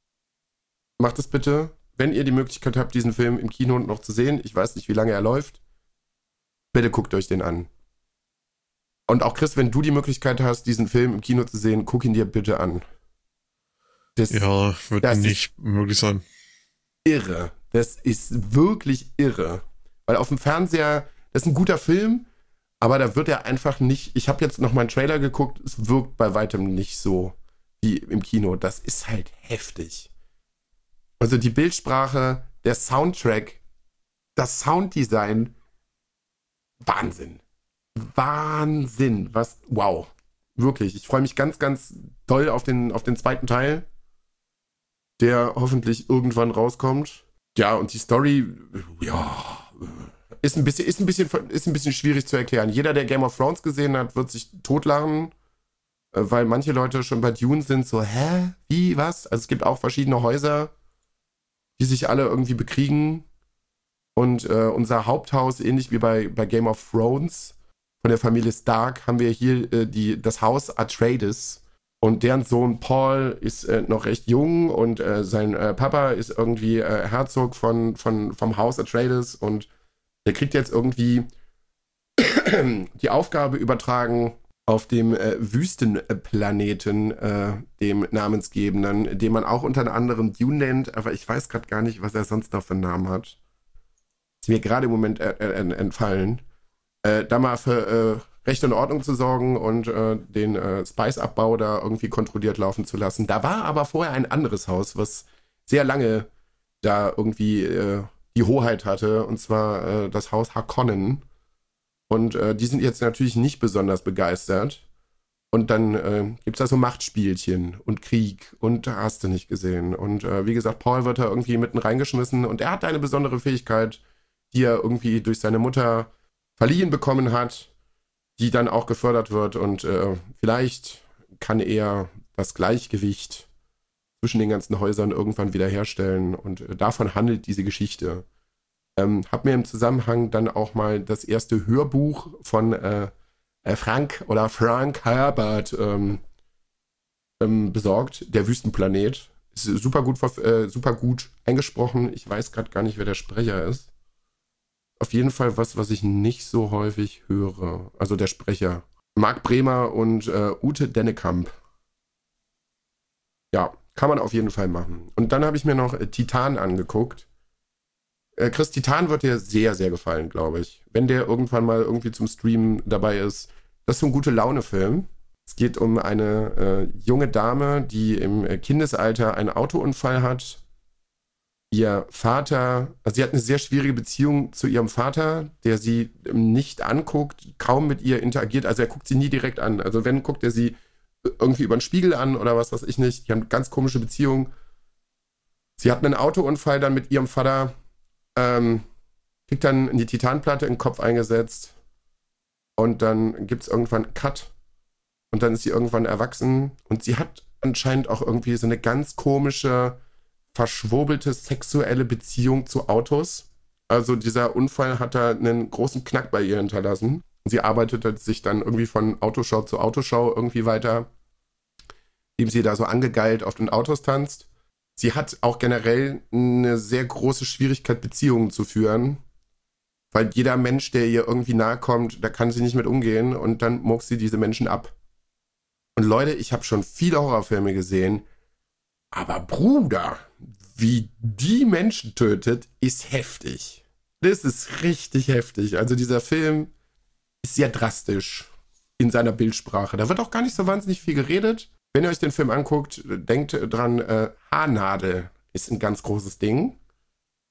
Macht es bitte, wenn ihr die Möglichkeit habt, diesen Film im Kino noch zu sehen. Ich weiß nicht, wie lange er läuft. Bitte guckt euch den an. Und auch Chris, wenn du die Möglichkeit hast, diesen Film im Kino zu sehen, guck ihn dir bitte an. Das, ja, wird das nicht möglich sein. Irre. Das ist wirklich irre. Weil auf dem Fernseher, das ist ein guter Film, aber da wird er einfach nicht, ich habe jetzt noch mal einen Trailer geguckt, es wirkt bei weitem nicht so wie im Kino. Das ist halt heftig. Also die Bildsprache, der Soundtrack, das Sounddesign, Wahnsinn. Wahnsinn. Was, wow. Wirklich. Ich freue mich ganz, ganz doll auf den, auf den zweiten Teil, der hoffentlich irgendwann rauskommt. Ja, und die Story, ja, ist ein bisschen, ist ein bisschen, ist ein bisschen schwierig zu erklären. Jeder, der Game of Thrones gesehen hat, wird sich totlachen, weil manche Leute schon bei Dune sind so, hä? Wie? Was? Also es gibt auch verschiedene Häuser, die sich alle irgendwie bekriegen. Und äh, unser Haupthaus, ähnlich wie bei, bei Game of Thrones, von der Familie Stark, haben wir hier äh, die, das Haus Atreides. Und deren Sohn Paul ist äh, noch recht jung und äh, sein äh, Papa ist irgendwie äh, Herzog von, von, vom Haus Atreides. Und der kriegt jetzt irgendwie die Aufgabe übertragen, auf dem äh, Wüstenplaneten, äh, dem namensgebenden, den man auch unter anderem Dune nennt, aber ich weiß gerade gar nicht, was er sonst noch für einen Namen hat. Ist mir gerade im Moment äh, äh, entfallen. Äh, da mal für äh, Recht und Ordnung zu sorgen und äh, den äh, Spice-Abbau da irgendwie kontrolliert laufen zu lassen. Da war aber vorher ein anderes Haus, was sehr lange da irgendwie äh, die Hoheit hatte, und zwar äh, das Haus Harkonnen. Und äh, die sind jetzt natürlich nicht besonders begeistert. Und dann äh, gibt es da so Machtspielchen und Krieg und hast du nicht gesehen. Und äh, wie gesagt, Paul wird da irgendwie mitten reingeschmissen und er hat eine besondere Fähigkeit, die er irgendwie durch seine Mutter verliehen bekommen hat, die dann auch gefördert wird. Und äh, vielleicht kann er das Gleichgewicht zwischen den ganzen Häusern irgendwann wiederherstellen. Und äh, davon handelt diese Geschichte. Ähm, hab mir im Zusammenhang dann auch mal das erste Hörbuch von äh, Frank oder Frank Herbert ähm, ähm, besorgt, Der Wüstenplanet. Ist super gut, äh, super gut eingesprochen. Ich weiß gerade gar nicht, wer der Sprecher ist. Auf jeden Fall was, was ich nicht so häufig höre. Also der Sprecher. Marc Bremer und äh, Ute Dennekamp. Ja, kann man auf jeden Fall machen. Und dann habe ich mir noch äh, Titan angeguckt. Äh, Chris, Titan wird dir sehr, sehr gefallen, glaube ich. Wenn der irgendwann mal irgendwie zum Streamen dabei ist. Das ist so ein gute-Laune-Film. Es geht um eine äh, junge Dame, die im äh, Kindesalter einen Autounfall hat. Ihr Vater, also sie hat eine sehr schwierige Beziehung zu ihrem Vater, der sie nicht anguckt, kaum mit ihr interagiert. Also er guckt sie nie direkt an. Also wenn, guckt er sie irgendwie über den Spiegel an oder was weiß ich nicht. Die haben eine ganz komische Beziehung. Sie hat einen Autounfall dann mit ihrem Vater, ähm, kriegt dann in die Titanplatte in den Kopf eingesetzt und dann gibt es irgendwann einen Cut und dann ist sie irgendwann erwachsen und sie hat anscheinend auch irgendwie so eine ganz komische, verschwurbelte sexuelle Beziehung zu Autos. Also dieser Unfall hat da einen großen Knack bei ihr hinterlassen. Sie arbeitet sich dann irgendwie von Autoschau zu Autoschau irgendwie weiter, indem sie da so angegeilt auf den Autos tanzt. Sie hat auch generell eine sehr große Schwierigkeit, Beziehungen zu führen, weil jeder Mensch, der ihr irgendwie nahe kommt, da kann sie nicht mit umgehen und dann murkst sie diese Menschen ab. Und Leute, ich habe schon viele Horrorfilme gesehen, aber Bruder, wie die Menschen tötet, ist heftig. Das ist richtig heftig. Also dieser Film ist sehr drastisch in seiner Bildsprache. Da wird auch gar nicht so wahnsinnig viel geredet. Wenn ihr euch den Film anguckt, denkt dran, äh, Haarnadel ist ein ganz großes Ding.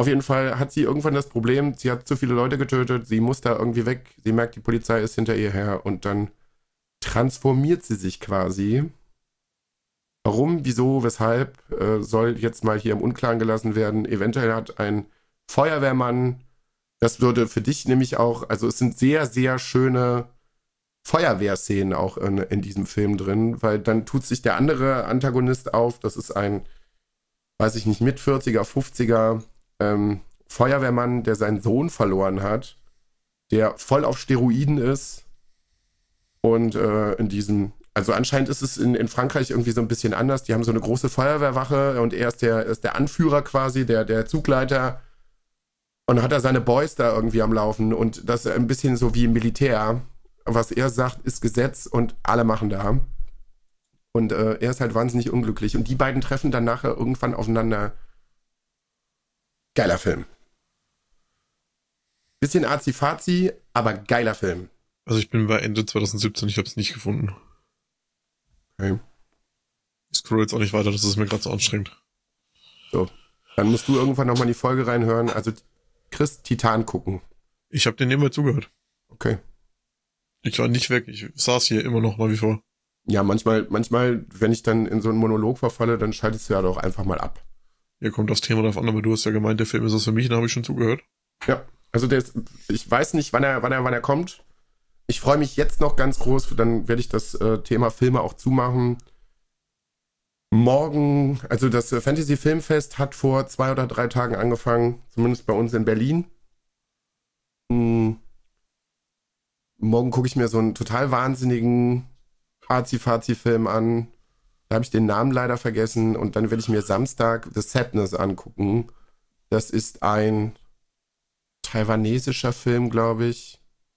Auf jeden Fall hat sie irgendwann das Problem, sie hat zu viele Leute getötet, sie muss da irgendwie weg, sie merkt, die Polizei ist hinter ihr her und dann transformiert sie sich quasi. Warum, wieso, weshalb, äh, soll jetzt mal hier im Unklaren gelassen werden. Eventuell hat ein Feuerwehrmann, das würde für dich nämlich auch, also es sind sehr, sehr schöne Feuerwehrszenen auch in, in diesem Film drin, weil dann tut sich der andere Antagonist auf, das ist ein, weiß ich nicht, mit vierziger, fünfziger ähm, Feuerwehrmann, der seinen Sohn verloren hat, der voll auf Steroiden ist und äh, in diesem, also anscheinend ist es in, in Frankreich irgendwie so ein bisschen anders, die haben so eine große Feuerwehrwache und er ist der, ist der Anführer quasi, der, der Zugleiter und dann hat er seine Boys da irgendwie am Laufen und das ist ein bisschen so wie im Militär. Was er sagt, ist Gesetz und alle machen da. Und äh, er ist halt wahnsinnig unglücklich. Und die beiden treffen dann nachher irgendwann aufeinander. Geiler Film. Bisschen Azi-Fazi, aber geiler Film. Also ich bin bei Ende zwanzig siebzehn, ich habe es nicht gefunden. Okay. Ich scroll jetzt auch nicht weiter, das ist mir gerade so anstrengend. So, dann musst du irgendwann nochmal in die Folge reinhören. Also Chris, Titan gucken. Ich habe dir nebenbei zugehört. Okay. Ich war nicht weg, ich saß hier immer noch mal wie vor. Ja, manchmal, manchmal, wenn ich dann in so einen Monolog verfalle, dann schaltest du ja doch einfach mal ab. Hier kommt das Thema drauf an, aber du hast ja gemeint, der Film ist was für mich, da habe ich schon zugehört. Ja, also der ist, ich weiß nicht, wann er, wann er, wann er kommt. Ich freue mich jetzt noch ganz groß, dann werde ich das äh, Thema Filme auch zumachen. Morgen, also das Fantasy Filmfest hat vor zwei oder drei Tagen angefangen, zumindest bei uns in Berlin. Hm. Morgen gucke ich mir so einen total wahnsinnigen Azi-Fazi-Film an. Da habe ich den Namen leider vergessen. Und dann werde ich mir Samstag The Sadness angucken. Das ist ein taiwanesischer Film, glaube ich.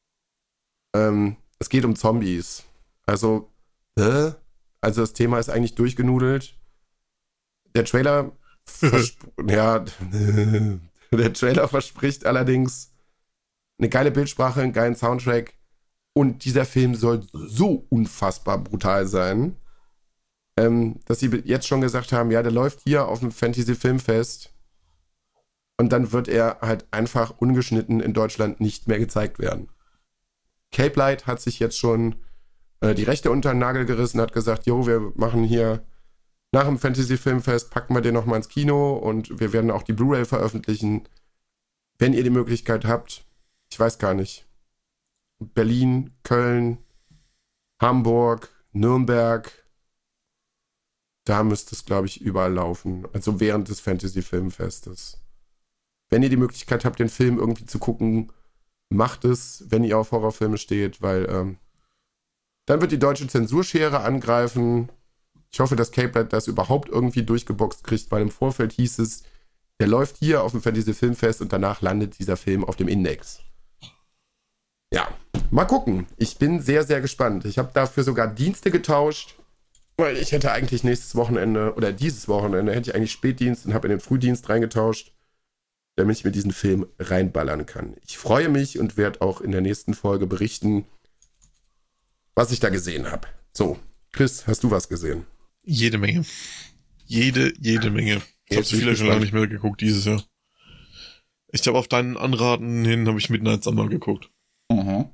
Ähm, es geht um Zombies. Also, äh? also das Thema ist eigentlich durchgenudelt. Der Trailer, versp- ja, der Trailer verspricht allerdings eine geile Bildsprache, einen geilen Soundtrack. Und dieser Film soll so unfassbar brutal sein, ähm, dass sie jetzt schon gesagt haben, ja, der läuft hier auf dem Fantasy Filmfest und dann wird er halt einfach ungeschnitten in Deutschland nicht mehr gezeigt werden. Cape Light hat sich jetzt schon äh, die Rechte unter den Nagel gerissen, hat gesagt, jo, wir machen hier nach dem Fantasy Filmfest, packen wir den nochmal ins Kino und wir werden auch die Blu-ray veröffentlichen, wenn ihr die Möglichkeit habt. Ich weiß gar nicht. Berlin, Köln, Hamburg, Nürnberg. Da müsste es, glaube ich, überall laufen. Also während des Fantasy Filmfestes. Wenn ihr die Möglichkeit habt, den Film irgendwie zu gucken, macht es, wenn ihr auf Horrorfilme steht, weil ähm, dann wird die deutsche Zensurschere angreifen. Ich hoffe, dass Cape Light das überhaupt irgendwie durchgeboxt kriegt, weil im Vorfeld hieß es, der läuft hier auf dem Fantasy Filmfest und danach landet dieser Film auf dem Index. Ja, mal gucken. Ich bin sehr, sehr gespannt. Ich habe dafür sogar Dienste getauscht, weil ich hätte eigentlich nächstes Wochenende oder dieses Wochenende hätte ich eigentlich Spätdienst und habe in den Frühdienst reingetauscht, damit ich mir diesen Film reinballern kann. Ich freue mich und werde auch in der nächsten Folge berichten, was ich da gesehen habe. So, Chris, hast du was gesehen? Jede Menge. Jede, jede Menge. Ich habe so viele schon lange nicht mehr geguckt dieses Jahr. Ich habe auf deinen Anraten hin, habe ich Midnight Summer geguckt. Mhm.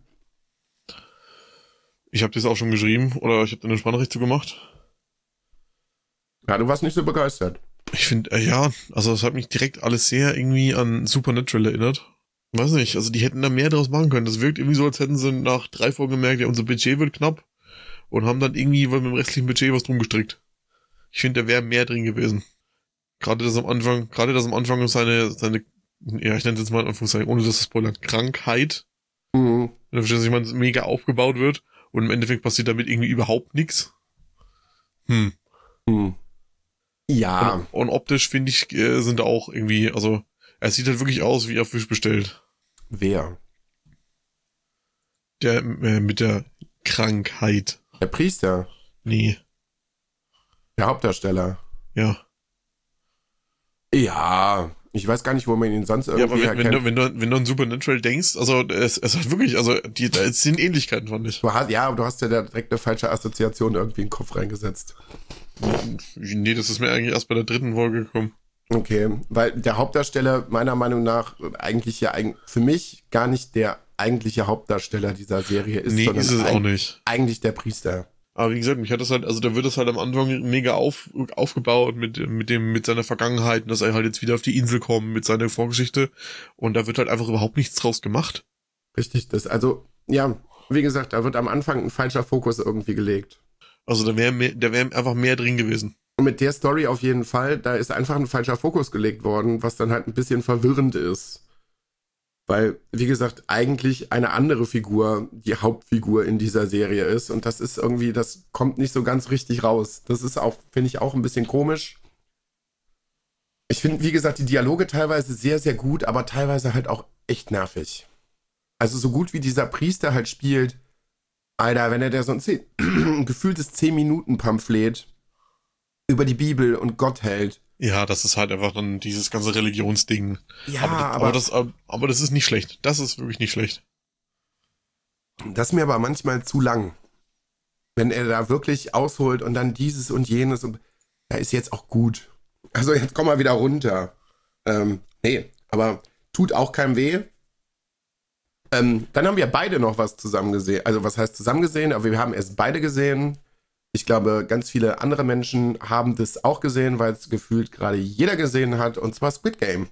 Ich habe das auch schon geschrieben oder ich habe eine Sprachnachricht zu gemacht. Ja, du warst nicht so begeistert. Ich finde, äh, ja, also es hat mich direkt alles sehr irgendwie an Supernatural erinnert. Weiß nicht, also die hätten da mehr draus machen können. Das wirkt irgendwie so, als hätten sie nach drei Folgen gemerkt, ja, unser Budget wird knapp und haben dann irgendwie mit dem restlichen Budget was drum gestrickt. Ich finde, da wäre mehr drin gewesen. Gerade das am Anfang, gerade das am Anfang seine, seine, ja, ich nenne es jetzt mal in Anführungszeichen, ohne dass das Spoiler, Krankheit. Mhm. Wenn du verstehst, ich meine, mega aufgebaut wird und im Endeffekt passiert damit irgendwie überhaupt nichts. Hm. Hm. Ja. Und, und optisch, finde ich, äh, sind da auch irgendwie, also, er sieht halt wirklich aus, wie auf Wish bestellt. Wer? Der, äh, mit der Krankheit. Der Priester. Nee. Der Hauptdarsteller. Ja. Ja. Ich weiß gar nicht, wo man ihn sonst irgendwie ja, aber wenn, wenn, erkennt. du, wenn, du, wenn du an Supernatural denkst, also es, es hat wirklich, also die, da sind Ähnlichkeiten, fand ich. Du hast, ja, aber du hast ja da direkt eine falsche Assoziation irgendwie in den Kopf reingesetzt. Nee, das ist mir eigentlich erst bei der dritten Folge gekommen. Okay, weil der Hauptdarsteller meiner Meinung nach eigentlich ja eig- für mich gar nicht der eigentliche Hauptdarsteller dieser Serie ist, Nee, sondern ist es auch eig- nicht. eigentlich der Priester. Aber wie gesagt, mich hat das halt, also da wird das halt am Anfang mega auf, aufgebaut mit, mit dem, mit seiner Vergangenheit, und dass er halt jetzt wieder auf die Insel kommt mit seiner Vorgeschichte. Und da wird halt einfach überhaupt nichts draus gemacht. Richtig, das, also, ja, wie gesagt, da wird am Anfang ein falscher Fokus irgendwie gelegt. Also da wäre mehr, da wäre einfach mehr drin gewesen. Und mit der Story auf jeden Fall, da ist einfach ein falscher Fokus gelegt worden, was dann halt ein bisschen verwirrend ist. Weil, wie gesagt, eigentlich eine andere Figur die Hauptfigur in dieser Serie ist. Und das ist irgendwie, das kommt nicht so ganz richtig raus. Das ist auch, finde ich, auch ein bisschen komisch. Ich finde, wie gesagt, die Dialoge teilweise sehr, sehr gut, aber teilweise halt auch echt nervig. Also so gut wie dieser Priester halt spielt, Alter, wenn er der so ein, zehn, ein gefühltes zehn Minuten Pamphlet über die Bibel und Gott hält. Ja, das ist halt einfach dann dieses ganze Religionsding. Ja, aber, das, aber, aber, das, aber das ist nicht schlecht. Das ist wirklich nicht schlecht. das ist mir aber manchmal zu lang. Wenn er da wirklich ausholt und dann dieses und jenes und da ist jetzt auch gut. Also jetzt komm mal wieder runter. Ähm, nee, aber tut auch keinem weh. Ähm, dann haben wir beide noch was zusammen gesehen. Also was heißt zusammen gesehen? Aber wir haben es beide gesehen. Ich glaube, ganz viele andere Menschen haben das auch gesehen, weil es gefühlt gerade jeder gesehen hat. Und zwar Squid Game.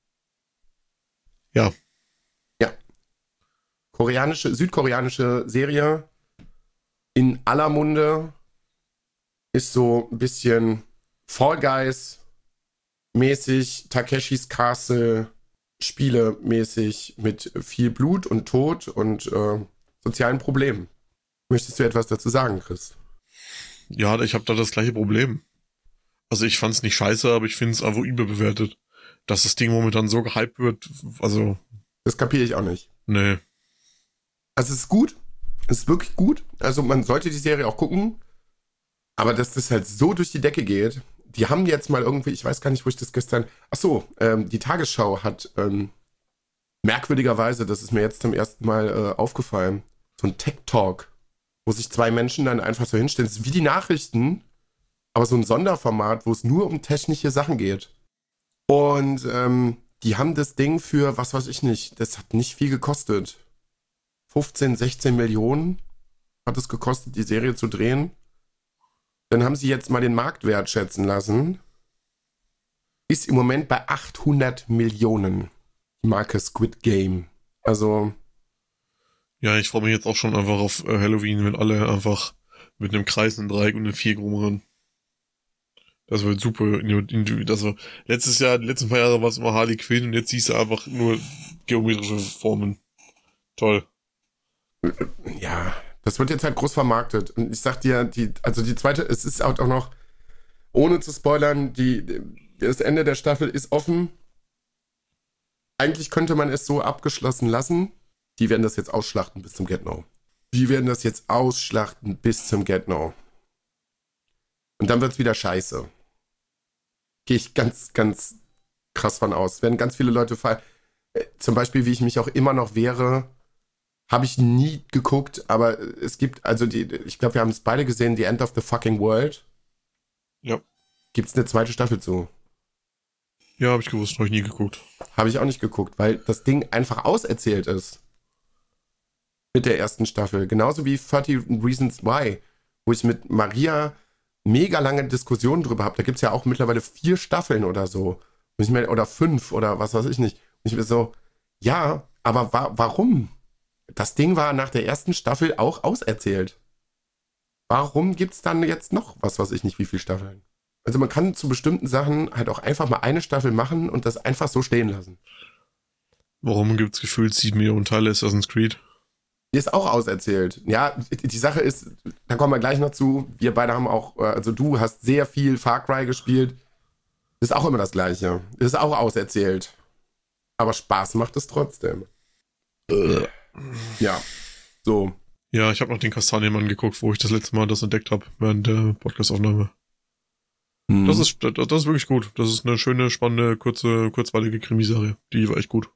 Ja. Ja. Koreanische, südkoreanische Serie. In aller Munde. Ist so ein bisschen Fall Guys mäßig, Takeshis Castle Spiele mäßig mit viel Blut und Tod und äh, sozialen Problemen. Möchtest du etwas dazu sagen, Chris? Ja, ich habe da das gleiche Problem. Also ich fand's nicht scheiße, aber ich find's einfach überbewertet. Dass das Ding momentan so gehypt wird, also... Das kapiere ich auch nicht. Nee. Also es ist gut. Es ist wirklich gut. Also man sollte die Serie auch gucken. Aber dass das halt so durch die Decke geht. Die haben jetzt mal irgendwie, ich weiß gar nicht, wo ich das gestern... Ach so, ähm, die Tagesschau hat ähm, merkwürdigerweise, das ist mir jetzt zum ersten Mal äh, aufgefallen, so ein Tech-Talk, wo sich zwei Menschen dann einfach so hinstellen. Das ist wie die Nachrichten, aber so ein Sonderformat, wo es nur um technische Sachen geht. Und ähm, die haben das Ding für, was weiß ich nicht, das hat nicht viel gekostet. fünfzehn, sechzehn Millionen hat es gekostet, die Serie zu drehen. Dann haben sie jetzt mal den Marktwert schätzen lassen. Ist im Moment bei achthundert Millionen. Die Marke Squid Game. Also... Ja, ich freue mich jetzt auch schon einfach auf äh, Halloween, wenn alle einfach mit einem Kreis, einem Dreieck und einem Viereck rumrennen. Das wird super. Also letztes Jahr, die letzten paar Jahre war es immer Harley Quinn und jetzt siehst du einfach nur geometrische Formen. Toll. Ja, das wird jetzt halt groß vermarktet. Und ich sag dir, die, also die zweite, es ist auch noch, ohne zu spoilern, die, das Ende der Staffel ist offen. Eigentlich könnte man es so abgeschlossen lassen. Die werden das jetzt ausschlachten bis zum Get-No. Die werden das jetzt ausschlachten bis zum Get-No. Und dann wird's wieder scheiße. Gehe ich ganz, ganz krass von aus. Werden ganz viele Leute fallen. Zum Beispiel, wie ich mich auch immer noch wehre, habe ich nie geguckt, aber es gibt, also die, ich glaube, wir haben es beide gesehen, The End of the Fucking World. Ja. Gibt's eine zweite Staffel zu? Ja, habe ich gewusst, habe ich nie geguckt. Habe ich auch nicht geguckt, weil das Ding einfach auserzählt ist. Mit der ersten Staffel. Genauso wie thirty Reasons Why, wo ich mit Maria mega lange Diskussionen drüber habe. Da gibt's ja auch mittlerweile vier Staffeln oder so. Und ich mir, oder fünf oder was weiß ich nicht. Und ich mir so, ja, aber wa- warum? Das Ding war nach der ersten Staffel auch auserzählt. Warum gibt's dann jetzt noch was weiß ich nicht, wie viele Staffeln? Also man kann zu bestimmten Sachen halt auch einfach mal eine Staffel machen und das einfach so stehen lassen. Warum gibt's gefühlt sieben Millionen Teile Assassin's Creed? Die ist auch auserzählt. Ja, die Sache ist, da kommen wir gleich noch zu, wir beide haben auch, also du hast sehr viel Far Cry gespielt. Ist auch immer das Gleiche. Ist auch auserzählt. Aber Spaß macht es trotzdem. Äh. Ja, so. Ja, ich habe noch den Kastanienmann geguckt, wo ich das letzte Mal das entdeckt habe, während der Podcastaufnahme. Hm. Das ist, das, das ist wirklich gut. Das ist eine schöne, spannende, kurze, kurzweilige Krimiserie. Die war echt gut.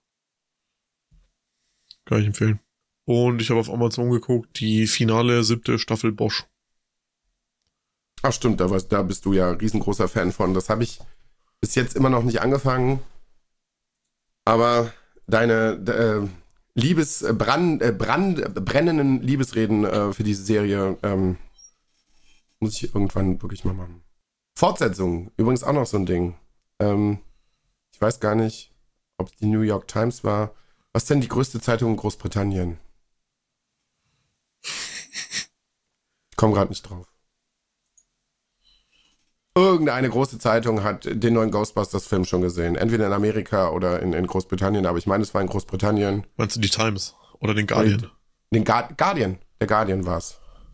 Kann ich empfehlen. Und ich habe auf Amazon geguckt, die finale siebte Staffel Bosch. Ach stimmt, da, warst, da bist du ja riesengroßer Fan von. Das habe ich Bis jetzt immer noch nicht angefangen. Aber deine äh, Liebes, äh, Brand, äh, Brand, brennenden Liebesreden äh, für diese Serie ähm, muss ich irgendwann wirklich mal machen. Fortsetzung, übrigens auch noch so ein Ding. Ähm, ich weiß gar nicht, ob es die New York Times war. Was ist denn die größte Zeitung in Großbritannien? Ich komme gerade nicht drauf. Irgendeine große Zeitung hat den neuen Ghostbusters-Film schon gesehen. Entweder in Amerika oder in, in Großbritannien, aber ich meine, es war in Großbritannien. Meinst du die Times oder den Guardian? Den Guard- Guardian. Der Guardian war's.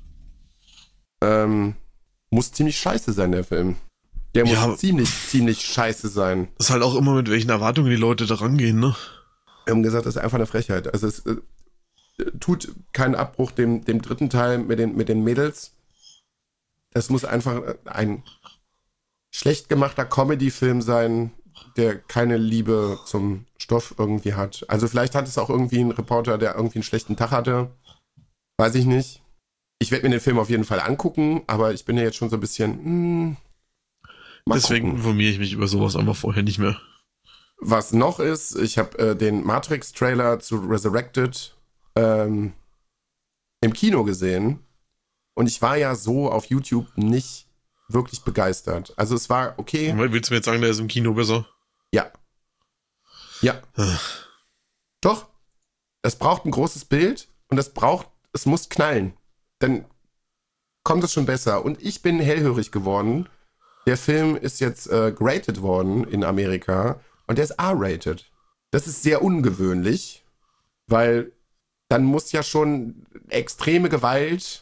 Ähm, muss ziemlich scheiße sein, der Film. Der muss Ja. ziemlich, ziemlich scheiße sein. Das ist halt auch immer, mit welchen Erwartungen die Leute da rangehen, ne? Wir haben gesagt, das ist einfach eine Frechheit. Also es äh, tut keinen Abbruch dem, dem dritten Teil mit den, mit den Mädels. Es muss einfach ein schlecht gemachter Comedy-Film sein, der keine Liebe zum Stoff irgendwie hat. Also vielleicht hat es auch irgendwie einen Reporter, der irgendwie einen schlechten Tag hatte. Weiß ich nicht. Ich werde mir den Film auf jeden Fall angucken, aber ich bin ja jetzt schon so ein bisschen... Hm, mal Deswegen gucken. informiere ich mich über sowas einfach vorher nicht mehr. Was noch ist, ich habe äh, den Matrix-Trailer zu Resurrected ähm, im Kino gesehen und ich war ja so auf YouTube nicht wirklich begeistert. Also es war okay. Willst du mir jetzt sagen, der ist im Kino besser? Ja. Ja. Doch. Es braucht ein großes Bild und es braucht, es muss knallen. Dann kommt es schon besser. Und ich bin hellhörig geworden. Der Film ist jetzt äh, geratet worden in Amerika und der ist R-rated. Das ist sehr ungewöhnlich, weil dann muss ja schon extreme Gewalt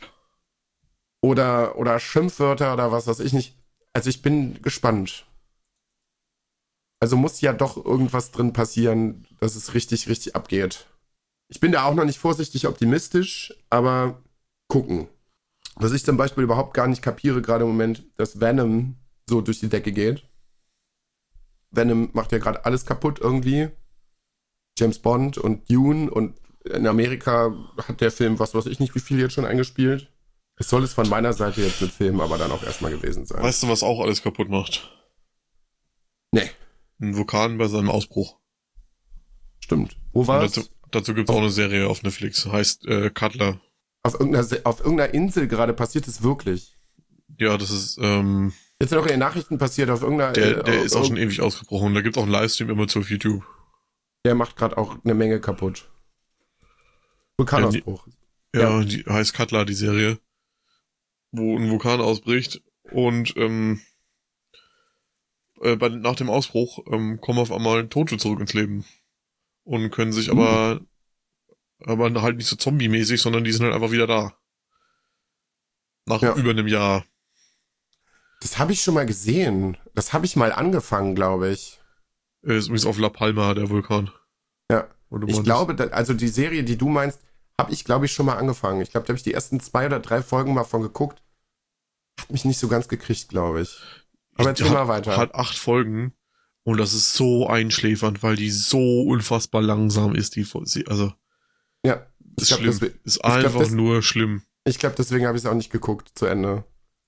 oder, oder Schimpfwörter oder was weiß ich nicht. Also ich bin gespannt. Also muss ja doch irgendwas drin passieren, dass es richtig, richtig abgeht. Ich bin da auch noch nicht vorsichtig optimistisch, aber gucken. Was ich zum Beispiel überhaupt gar nicht kapiere gerade im Moment, dass Venom so durch die Decke geht. Venom macht ja gerade alles kaputt irgendwie. James Bond und Dune und in Amerika hat der Film, was weiß ich nicht, wie viel jetzt schon eingespielt. Es soll es von meiner Seite jetzt mit Film aber dann auch erstmal gewesen sein. Weißt du, was auch alles kaputt macht? Nee, Ein Vulkan bei seinem Ausbruch. stimmt. Wo Und war's? dazu, dazu gibt's auch eine Serie auf Netflix, heißt äh, Cutler. Auf irgendeiner, Se- auf irgendeiner Insel gerade passiert es wirklich. Ja, das ist, ähm, Jetzt sind auch in den Nachrichten passiert, auf irgendeiner... der, der äh, ist auch irg- schon ewig ausgebrochen. Da gibt's auch einen Livestream immer zu auf YouTube. Der macht gerade auch eine Menge kaputt. Vulkanausbruch. Ja, Ja. die heißt Cutler, die Serie. Wo ein Vulkan ausbricht und ähm, äh, bei, nach dem Ausbruch ähm, kommen auf einmal Tote zurück ins Leben. Und können sich Mhm. aber aber halt nicht so zombie-mäßig, sondern die sind halt einfach wieder da. Nach Ja. über einem Jahr. Das habe ich schon mal gesehen. Das habe ich mal angefangen, glaube ich. Äh, Ist übrigens auf La Palma, der Vulkan. Ja. Wo du Ich meintest. glaube, da, also die Serie, die du meinst, habe ich, glaube ich, schon mal angefangen. Ich glaube, da habe ich die ersten zwei oder drei Folgen mal von geguckt. Hat mich nicht so ganz gekriegt, glaube ich. Aber Die erzähl mal hat, weiter. Hat acht Folgen und das ist so einschläfernd, weil die so unfassbar langsam ist, die Fol- sie- also Ja, ist ich glaube, schlimm. deswegen, Ist glaub, einfach das- nur schlimm. ich glaub, deswegen habe ich es auch nicht geguckt zu Ende.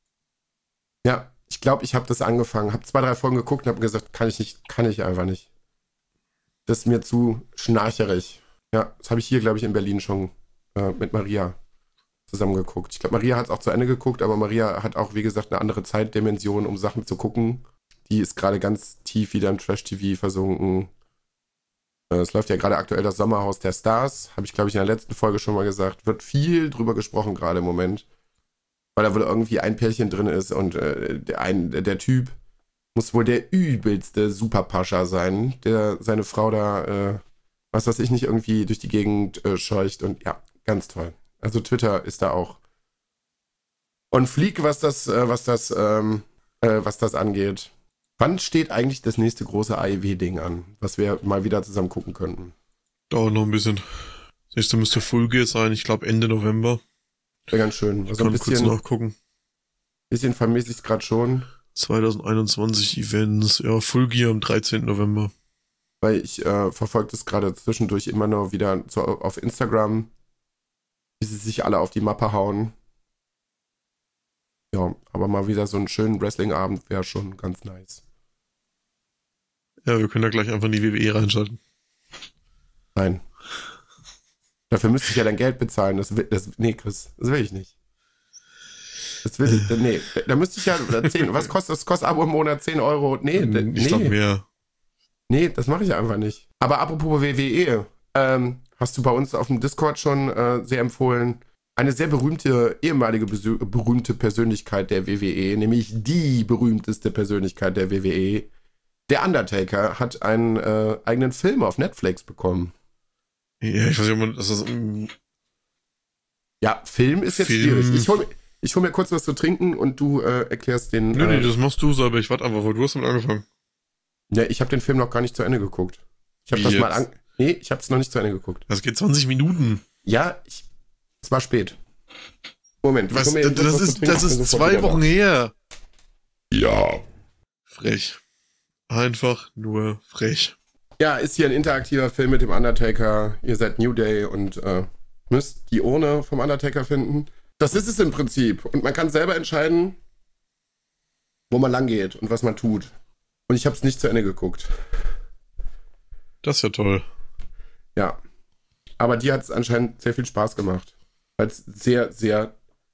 Ja, ich glaube, ich habe das angefangen, habe zwei, drei Folgen geguckt und habe gesagt, kann ich nicht, kann ich einfach nicht. Das ist mir zu schnarcherig. Ja, das habe ich hier, glaube ich, in Berlin schon äh, mit Maria zusammen geguckt. Ich glaube, Maria hat es auch zu Ende geguckt, aber Maria hat auch, wie gesagt, eine andere Zeitdimension, um Sachen zu gucken. Die ist gerade ganz tief wieder im Trash-T V versunken. Äh, Es läuft ja gerade aktuell das Sommerhaus der Stars. Habe ich, glaube ich, in der letzten Folge schon mal gesagt. Wird viel drüber gesprochen gerade im Moment. Weil da wohl irgendwie ein Pärchen drin ist und äh, der, ein, der Typ muss wohl der übelste Superpascha sein, der seine Frau da, äh, was weiß ich nicht, irgendwie durch die Gegend äh, scheucht. Und ja, ganz toll. Also Twitter ist da auch on fleek, was das, äh, was das, ähm, äh, was das angeht. Wann steht eigentlich das nächste große A E W-Ding an, was wir mal wieder zusammen gucken könnten? Dauert noch ein bisschen. Das nächste müsste Full Gear sein, ich glaube Ende November. Wäre ganz schön. Ich Also ein kann kurz bisschen, nachgucken. bisschen vermisse ich es gerade schon, zwanzig einundzwanzig Events, ja, Full Gear am dreizehnten November. weil ich äh, verfolge das gerade zwischendurch immer nur wieder so auf Instagram, wie sie sich alle auf die Mappe hauen. Ja, aber mal wieder so einen schönen Wrestling-Abend wäre schon ganz nice. Ja, wir können da gleich einfach in die W W E reinschalten. Nein. Dafür müsste ich ja dein Geld bezahlen. Das, will- das, nee, Chris, das will ich nicht. Das will ich, nee, da müsste ich ja, oder zehn, was kostet das? Kostet Abo im Monat zehn Euro? Nee, d- Ich glaube nee, mehr. nee, das mache ich einfach nicht. Aber apropos W W E, ähm, hast du bei uns auf dem Discord schon äh, sehr empfohlen, eine sehr berühmte, ehemalige besö- berühmte Persönlichkeit der W W E, nämlich die berühmteste Persönlichkeit der W W E, der Undertaker, hat einen äh, eigenen Film auf Netflix bekommen. Ja, ich weiß nicht, ob man, das ist, ähm, Ja, Film ist jetzt Film. schwierig. Ich hol, mir- ich hol mir kurz was zu trinken und du äh, erklärst den. nö, äh, nee, das machst du so, aber ich warte einfach, weil du hast damit angefangen. Ja, ich habe den Film noch gar nicht zu Ende geguckt. Ich habe Wie das mal jetzt? an. Nee, ich habe es noch nicht zu Ende geguckt. Das geht zwanzig Minuten. Ja, ich, es war spät. Moment, ich Was, hol mir eben das, kurz was zu ist, trinken, das bin ist sofort zwei wieder da. Wochen her. Ja. Frech. Einfach nur frech. Ja, ist hier ein interaktiver Film mit dem Undertaker. Ihr seid New Day und äh, müsst die Urne vom Undertaker finden. Das ist es im Prinzip. Und man kann selber entscheiden, wo man lang geht und was man tut. Und ich habe es nicht zu Ende geguckt. Das ist ja toll. Ja. Aber dir hat es anscheinend sehr viel Spaß gemacht. Weil es sehr, sehr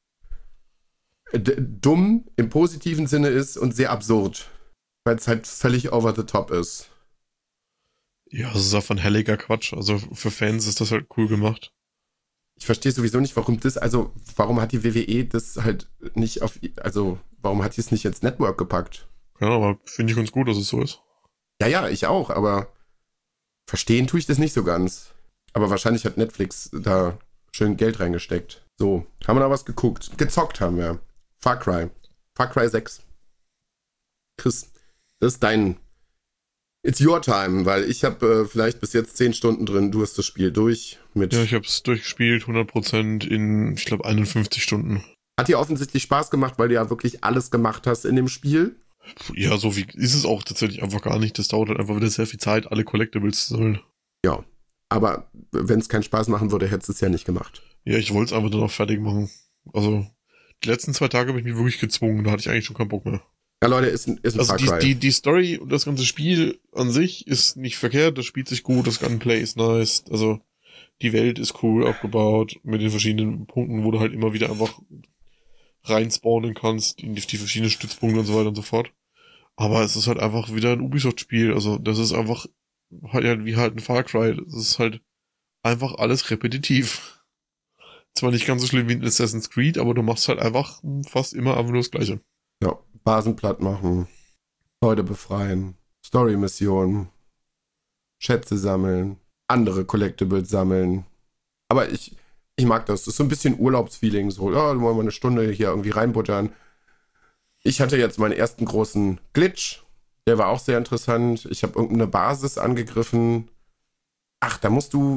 d- dumm im positiven Sinne ist und sehr absurd. Weil es halt völlig over the top ist. Ja, das ist einfach ein helliger Quatsch. Also für Fans ist das halt cool gemacht. Ich verstehe sowieso nicht, warum das, also warum hat die W W E das halt nicht auf, also warum hat die es nicht ins Network gepackt? Ja, aber finde ich ganz gut, dass es so ist. Ja, ja, ich auch, aber verstehen tue ich das nicht so ganz. Aber wahrscheinlich hat Netflix da schön Geld reingesteckt. So, haben wir da was geguckt? Gezockt haben wir. Far Cry. Far Cry sechs. Chris, das ist dein... It's your time, weil ich habe äh, vielleicht bis jetzt zehn Stunden drin. Du hast das Spiel durch mit... Ja, ich habe es durchgespielt, hundert Prozent in, ich glaube, einundfünfzig Stunden. Hat dir offensichtlich Spaß gemacht, weil du ja wirklich alles gemacht hast in dem Spiel. Ja, so wie ist es auch tatsächlich einfach gar nicht. Das dauert halt einfach wieder sehr viel Zeit, alle Collectibles zu sammeln. Ja, aber wenn es keinen Spaß machen würde, hättest du es ja nicht gemacht. Ja, ich wollte es einfach dann auch fertig machen. Also, die letzten zwei Tage habe ich mich wirklich gezwungen, da hatte ich eigentlich schon keinen Bock mehr. Ja, Leute, ist ein, ist ein Also Far die, Cry. die, die Story und das ganze Spiel an sich ist nicht verkehrt, das spielt sich gut, das Gunplay ist nice, also die Welt ist cool aufgebaut mit den verschiedenen Punkten, wo du halt immer wieder einfach reinspawnen kannst, in die, die verschiedenen Stützpunkte und so weiter und so fort. Aber es ist halt einfach wieder ein Ubisoft-Spiel, also das ist einfach halt ja wie halt ein Far Cry, das ist halt einfach alles repetitiv. Zwar nicht ganz so schlimm wie in Assassin's Creed, aber du machst halt einfach fast immer einfach nur das Gleiche. Ja, Basen platt machen, Leute befreien, Story-Missionen, Schätze sammeln, andere Collectibles sammeln. Aber ich, ich mag das. Das ist so ein bisschen Urlaubsfeeling. So, ja, wollen wir eine Stunde hier irgendwie reinbuttern. Ich hatte jetzt meinen ersten großen Glitch. Der war auch sehr interessant. Ich habe irgendeine Basis angegriffen. Ach, da musst du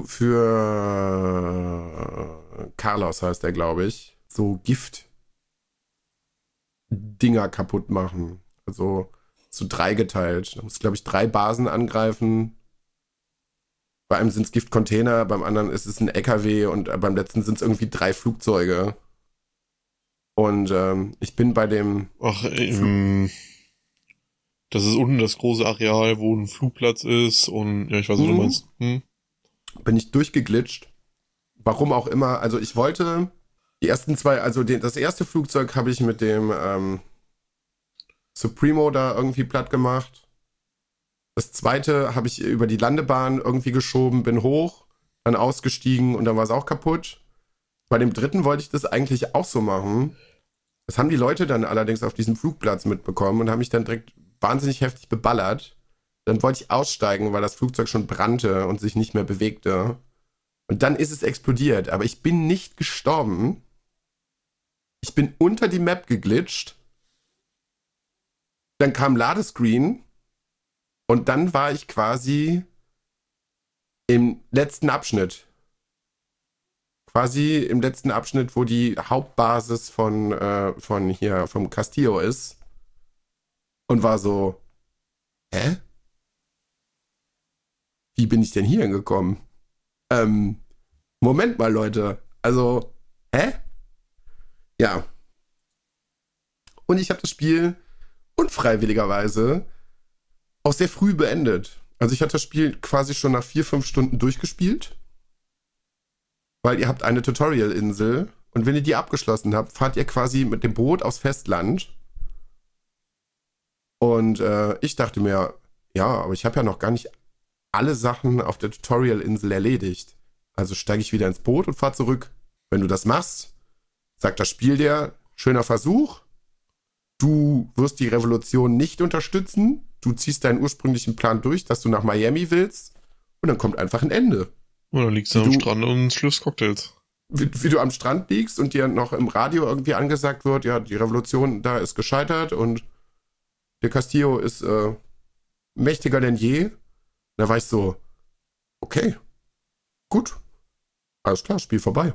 für Carlos heißt der, glaube ich, so Gift Dinger kaputt machen. Also so dreigeteilt. Da musst du, glaube ich, drei Basen angreifen. Bei einem sind es Giftcontainer, beim anderen ist es ein L K W und beim letzten sind es irgendwie drei Flugzeuge. Und ähm, ich bin bei dem... Ach, ähm, das ist unten das große Areal, wo ein Flugplatz ist und ja, ich weiß, was Mhm. du meinst. Hm? bin ich durchgeglitscht. Warum auch immer. Also ich wollte die ersten zwei, also den, das erste Flugzeug habe ich mit dem ähm, Supremo da irgendwie platt gemacht. Das zweite habe ich über die Landebahn irgendwie geschoben, bin hoch, dann ausgestiegen und dann war es auch kaputt. Bei dem dritten wollte ich das eigentlich auch so machen. Das haben die Leute dann allerdings auf diesem Flugplatz mitbekommen und haben mich dann direkt wahnsinnig heftig beballert. Dann wollte ich aussteigen, weil das Flugzeug schon brannte und sich nicht mehr bewegte. Und dann ist es explodiert. Aber ich bin nicht gestorben. Ich bin unter die Map geglitscht. Dann kam Ladescreen. Und dann war ich quasi im letzten Abschnitt. Quasi im letzten Abschnitt, wo die Hauptbasis von, äh, von hier, vom Castillo ist. Und war so, hä? Wie bin ich denn hier hingekommen? Ähm, Moment mal, Leute. Also, hä? Ja. Und ich habe das Spiel unfreiwilligerweise auch sehr früh beendet. Also ich hatte das Spiel quasi schon nach vier, fünf Stunden durchgespielt, weil ihr habt eine Tutorial-Insel und wenn ihr die abgeschlossen habt, fahrt ihr quasi mit dem Boot aufs Festland. Und äh, ich dachte mir, ja, aber ich habe ja noch gar nicht alle Sachen auf der Tutorial-Insel erledigt. Also steige ich wieder ins Boot und fahre zurück. Wenn du das machst, sagt das Spiel dir, schöner Versuch, du wirst die Revolution nicht unterstützen, du ziehst deinen ursprünglichen Plan durch, dass du nach Miami willst und dann kommt einfach ein Ende. Und dann liegst du am du, Strand und schlürfst Cocktails. Wie, wie du am Strand liegst und dir noch im Radio irgendwie angesagt wird, ja, die Revolution da ist gescheitert und der Castillo ist äh, mächtiger denn je. Da war ich so, okay, gut, alles klar, Spiel vorbei.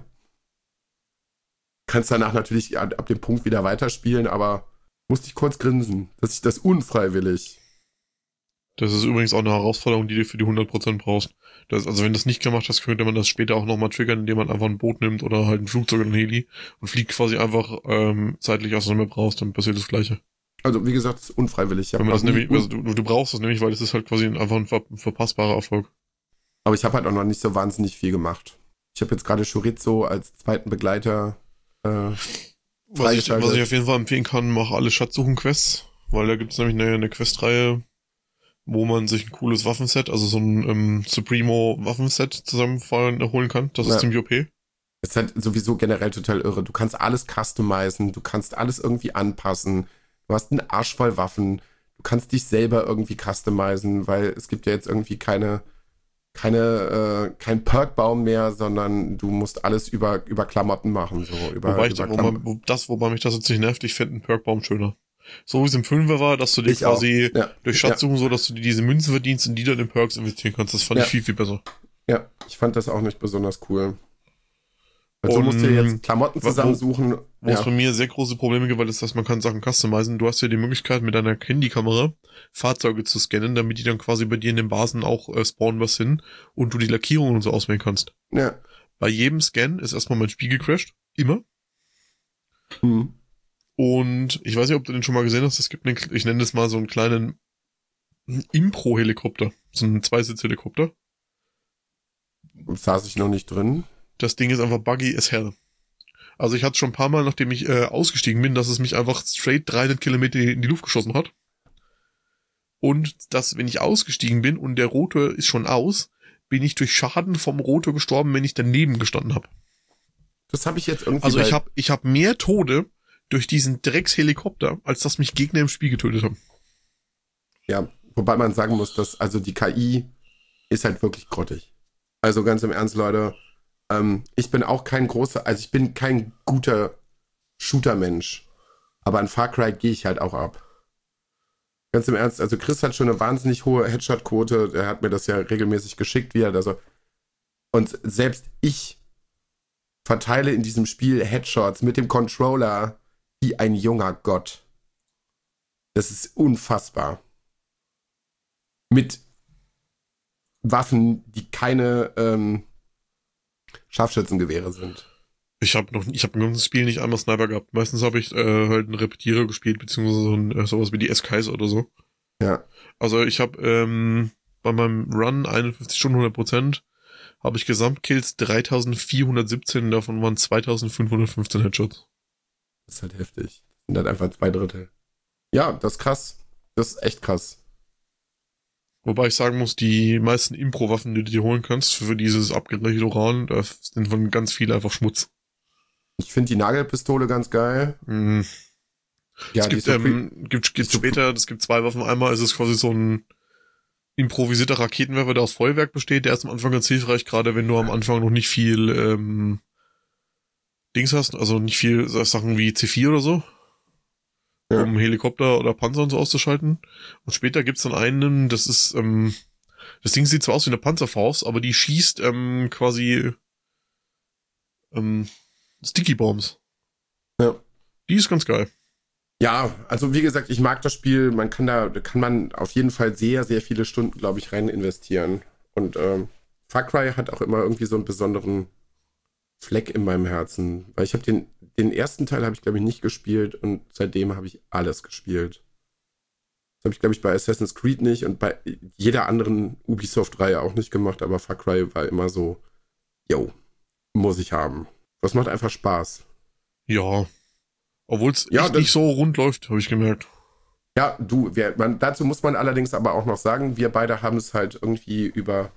Kannst danach natürlich ab, ab dem Punkt wieder weiterspielen, aber musste ich kurz grinsen, dass ich das unfreiwillig. Das ist übrigens auch eine Herausforderung, die du für die hundert Prozent brauchst. Das, also wenn du das nicht gemacht hast, könnte man das später auch nochmal triggern, indem man einfach ein Boot nimmt oder halt ein Flugzeug oder ein Heli und fliegt quasi einfach ähm, seitlich aus der Map raus, dann passiert das Gleiche. Also wie gesagt, das ist unfreiwillig. Wenn man das nämlich, also du, du brauchst das nämlich, weil das ist halt quasi einfach ein ver- verpassbarer Erfolg. Aber ich habe halt auch noch nicht so wahnsinnig viel gemacht. Ich habe jetzt gerade Chorizo als zweiten Begleiter äh, was, ich, was ich auf jeden Fall empfehlen kann, mach alle Schatzsuchen-Quests, weil da gibt es nämlich eine, eine Questreihe, wo man sich ein cooles Waffenset, also so ein ähm, Supremo-Waffenset zusammenfallen holen kann. Das ist ja ziemlich O P. Es ist halt sowieso generell total irre. Du kannst alles customizen, du kannst alles irgendwie anpassen. Du hast einen Arsch voll Waffen. Du kannst dich selber irgendwie customizen, weil es gibt ja jetzt irgendwie keine, keine, äh, kein Perkbaum mehr, sondern du musst alles über, über Klamotten machen. So, über, wobei, ich, über wobei, wo, das, wobei mich das jetzt nicht nervt, ich finde einen Perkbaum schöner. So wie es im Fünfer war, dass du dir ich quasi ja. durch Schatzsuchen ja. so, dass du dir diese Münzen verdienst und die dann in Perks investieren kannst. Das fand ja. ich viel, viel besser. Ja, ich fand das auch nicht besonders cool. Also und musst du jetzt Klamotten zusammensuchen. Wo, wo ja. es bei mir sehr große Probleme gibt, weil das heißt, man kann Sachen customizen. Du hast ja die Möglichkeit, mit deiner Handykamera Fahrzeuge zu scannen, damit die dann quasi bei dir in den Basen auch äh, spawnen was hin und du die Lackierungen und so auswählen kannst. Ja. Bei jedem Scan ist erstmal mein Spiel gecrashed. Immer. Mhm. Und ich weiß nicht, ob du den schon mal gesehen hast. Es gibt einen, ich nenne das mal so einen kleinen Impro-Helikopter. So einen Zweisitz-Helikopter. Saß ich noch nicht drin. Das Ding ist einfach buggy as hell. Also ich hatte schon ein paar Mal, nachdem ich äh, ausgestiegen bin, dass es mich einfach straight dreihundert Kilometer in die Luft geschossen hat. Und dass, wenn ich ausgestiegen bin und der Rotor ist schon aus, bin ich durch Schaden vom Rotor gestorben, wenn ich daneben gestanden habe. Das habe ich jetzt irgendwie... Also ich habe ich hab mehr Tode durch diesen Dreckshelikopter, als dass mich Gegner im Spiel getötet haben. Ja, wobei man sagen muss, dass also die K I ist halt wirklich grottig. Also ganz im Ernst, Leute, ähm, ich bin auch kein großer, also ich bin kein guter Shooter-Mensch, aber an Far Cry gehe ich halt auch ab. Ganz im Ernst, also Chris hat schon eine wahnsinnig hohe Headshot-Quote, er hat mir das ja regelmäßig geschickt, wie er da so... Und selbst ich verteile in diesem Spiel Headshots mit dem Controller wie ein junger Gott. Das ist unfassbar. Mit Waffen, die keine ähm, Scharfschützengewehre sind. Ich habe noch, ich habe im ganzen Spiel nicht einmal Sniper gehabt. Meistens habe ich äh, halt einen Repetierer gespielt, beziehungsweise so ein, äh, sowas wie die S-Kaiser oder so. Ja. Also ich habe ähm, bei meinem Run einundfünfzig Stunden hundert Prozent habe ich Gesamtkills dreitausendvierhundertsiebzehn, davon waren zweitausendfünfhundertfünfzehn Headshots. Das ist halt heftig. Das sind halt einfach zwei Drittel. Ja, das ist krass. Das ist echt krass. Wobei ich sagen muss, die meisten Impro-Waffen, die du dir holen kannst, für dieses abgebrechete Uran, da sind von ganz viele einfach Schmutz. Ich finde die Nagelpistole ganz geil. Mm. Ja, es gibt, die ähm, gibt, gibt später, es gibt zwei Waffen. Einmal ist es quasi so ein improvisierter Raketenwerfer, der aus Feuerwerk besteht. Der ist am Anfang ganz hilfreich, gerade wenn du am Anfang noch nicht viel ähm, Dings hast, also nicht viel Sachen wie C vier oder so, ja. um Helikopter oder Panzer und so auszuschalten. Und später gibt's dann einen, das ist, ähm, das Ding sieht zwar aus wie eine Panzerfaust, aber die schießt ähm, quasi ähm, Sticky Bombs. Ja. Die ist ganz geil. Ja, also wie gesagt, ich mag das Spiel. Man kann da, da kann man auf jeden Fall sehr, sehr viele Stunden, glaube ich, rein investieren. Und ähm, Far Cry hat auch immer irgendwie so einen besonderen Fleck in meinem Herzen. Weil ich habe den, den ersten Teil habe ich, glaube ich, nicht gespielt und seitdem habe ich alles gespielt. Das habe ich, glaube ich, bei Assassin's Creed nicht und bei jeder anderen Ubisoft-Reihe auch nicht gemacht, aber Far Cry war immer so, yo, muss ich haben. Das macht einfach Spaß. Ja. Obwohl es Ja, echt nicht so rund läuft, habe ich gemerkt. Ja, du, wir, man, dazu muss man allerdings aber auch noch sagen, wir beide haben es halt irgendwie über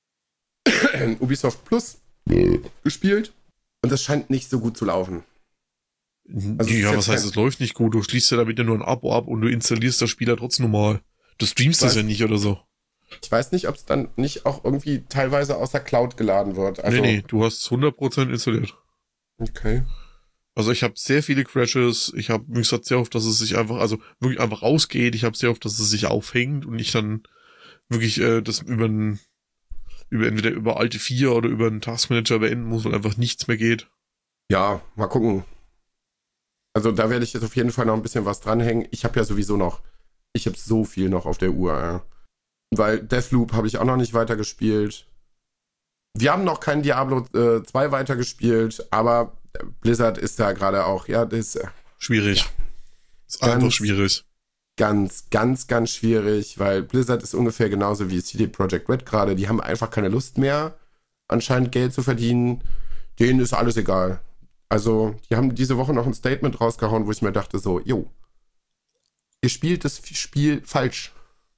Ubisoft Plus gespielt und das scheint nicht so gut zu laufen. Also ja, was heißt, es läuft nicht gut? Du schließt ja damit ja nur ein Abo ab und du installierst das Spiel ja trotzdem normal. Du streamst das ja nicht oder so. Ich weiß nicht, ob es dann nicht auch irgendwie teilweise aus der Cloud geladen wird. Also, nee, nee, du hast es hundert Prozent installiert. Okay. Also ich habe sehr viele Crashes, ich habe wie gesagt sehr oft, dass es sich einfach, also wirklich einfach rausgeht, ich habe sehr oft, dass es sich aufhängt und ich dann wirklich äh, das über ein, über entweder über Alte vier oder über einen Taskmanager beenden muss, weil einfach nichts mehr geht. Ja, mal gucken. Also da werde ich jetzt auf jeden Fall noch ein bisschen was dranhängen. Ich habe ja sowieso noch, ich habe so viel noch auf der Uhr. Ja. Weil Deathloop habe ich auch noch nicht weitergespielt. Wir haben noch kein Diablo äh, zwei weitergespielt, aber Blizzard ist da gerade auch, ja, das ist schwierig. Ja. Ist ganz, einfach schwierig. Ganz, ganz, ganz schwierig, weil Blizzard ist ungefähr genauso wie C D Projekt Red gerade. Die haben einfach keine Lust mehr, anscheinend Geld zu verdienen. Denen ist alles egal. Also, die haben diese Woche noch ein Statement rausgehauen, wo ich mir dachte so, jo, ihr spielt das Spiel falsch.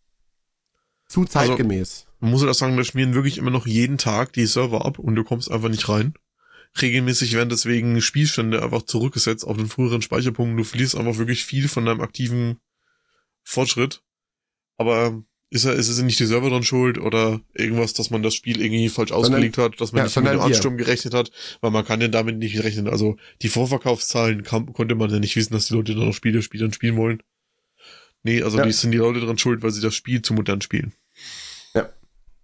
Zu zeitgemäß. Also, man muss ja sagen, da schmieren wirklich immer noch jeden Tag die Server ab und du kommst einfach nicht rein. Regelmäßig werden deswegen Spielstände einfach zurückgesetzt auf den früheren Speicherpunkt. Du verlierst einfach wirklich viel von deinem aktiven Fortschritt. Aber ist, er, ist es nicht die Server dran schuld oder irgendwas, dass man das Spiel irgendwie falsch ausgelegt sondern, hat, dass man ja, nicht mit dem Ansturm gerechnet hat, weil man kann ja damit nicht rechnen. Also die Vorverkaufszahlen kam, konnte man ja nicht wissen, dass die Leute dann noch Spiele spielen, spielen wollen. Nee, also ja. die sind die Leute dran schuld, weil sie das Spiel zu modern spielen. Ja.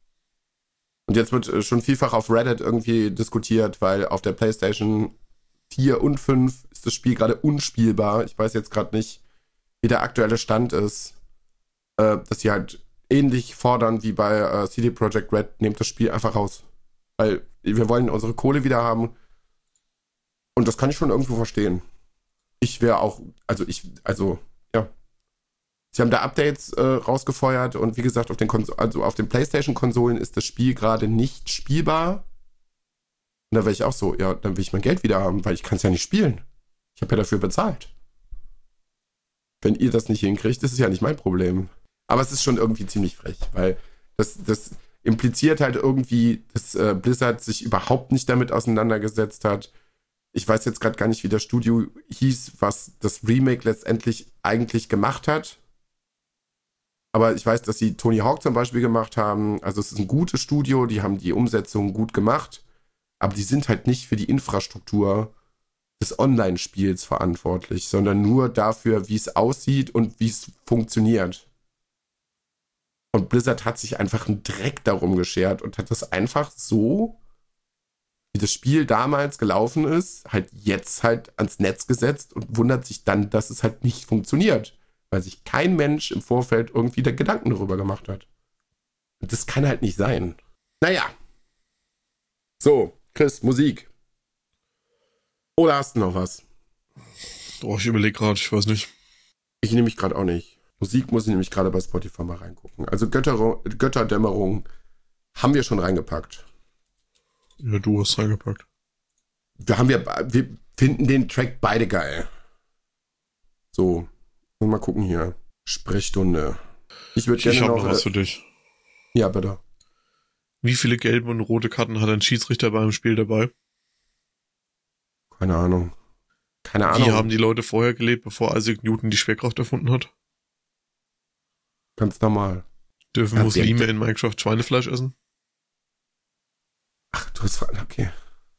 Und jetzt wird schon vielfach auf Reddit irgendwie diskutiert, weil auf der PlayStation vier und fünf ist das Spiel gerade unspielbar. Ich weiß jetzt gerade nicht, wie der aktuelle Stand ist. Äh, dass sie halt ähnlich fordern wie bei äh, C D Projekt Red, nehmt das Spiel einfach raus. Weil wir wollen unsere Kohle wieder haben. Und das kann ich schon irgendwo verstehen. Ich wäre auch, also ich, also, ja. Sie haben da Updates äh, rausgefeuert und wie gesagt, auf den, Kons- also auf den PlayStation-Konsolen ist das Spiel gerade nicht spielbar. Und da wäre ich auch so, ja, dann will ich mein Geld wieder haben, weil ich kann es ja nicht spielen. Ich habe ja dafür bezahlt. Wenn ihr das nicht hinkriegt, ist es ja nicht mein Problem. Aber es ist schon irgendwie ziemlich frech, weil das, das impliziert halt irgendwie, dass äh, Blizzard sich überhaupt nicht damit auseinandergesetzt hat. Ich weiß jetzt gerade gar nicht, wie das Studio hieß, was das Remake letztendlich eigentlich gemacht hat. Aber ich weiß, dass sie Tony Hawk zum Beispiel gemacht haben. Also es ist ein gutes Studio, die haben die Umsetzung gut gemacht. Aber die sind halt nicht für die Infrastruktur des Online-Spiels verantwortlich, sondern nur dafür, wie es aussieht und wie es funktioniert. Und Blizzard hat sich einfach einen Dreck darum geschert und hat das einfach so, wie das Spiel damals gelaufen ist, halt jetzt halt ans Netz gesetzt und wundert sich dann, dass es halt nicht funktioniert, weil sich kein Mensch im Vorfeld irgendwie da Gedanken darüber gemacht hat. Und das kann halt nicht sein. Naja. So, Chris, Musik. Oder hast du noch was? Oh, ich überlege gerade, ich weiß nicht. Ich nehme mich gerade auch nicht. Musik muss ich nämlich gerade bei Spotify mal reingucken. Also Götter, Götterdämmerung haben wir schon reingepackt. Ja, du hast reingepackt. Wir haben ja, wir finden den Track beide geil. So, mal gucken hier. Sprechstunde. Ich würde gerne ich hab noch... noch was für dich. Ja, bitte. Wie viele gelbe und rote Karten hat ein Schiedsrichter beim Spiel dabei? Keine Ahnung. Keine Ahnung. Wie haben die Leute vorher gelebt, bevor Isaac Newton die Schwerkraft erfunden hat? Ganz normal. Dürfen Muslime in Minecraft Schweinefleisch essen? Ach, du hast... Okay.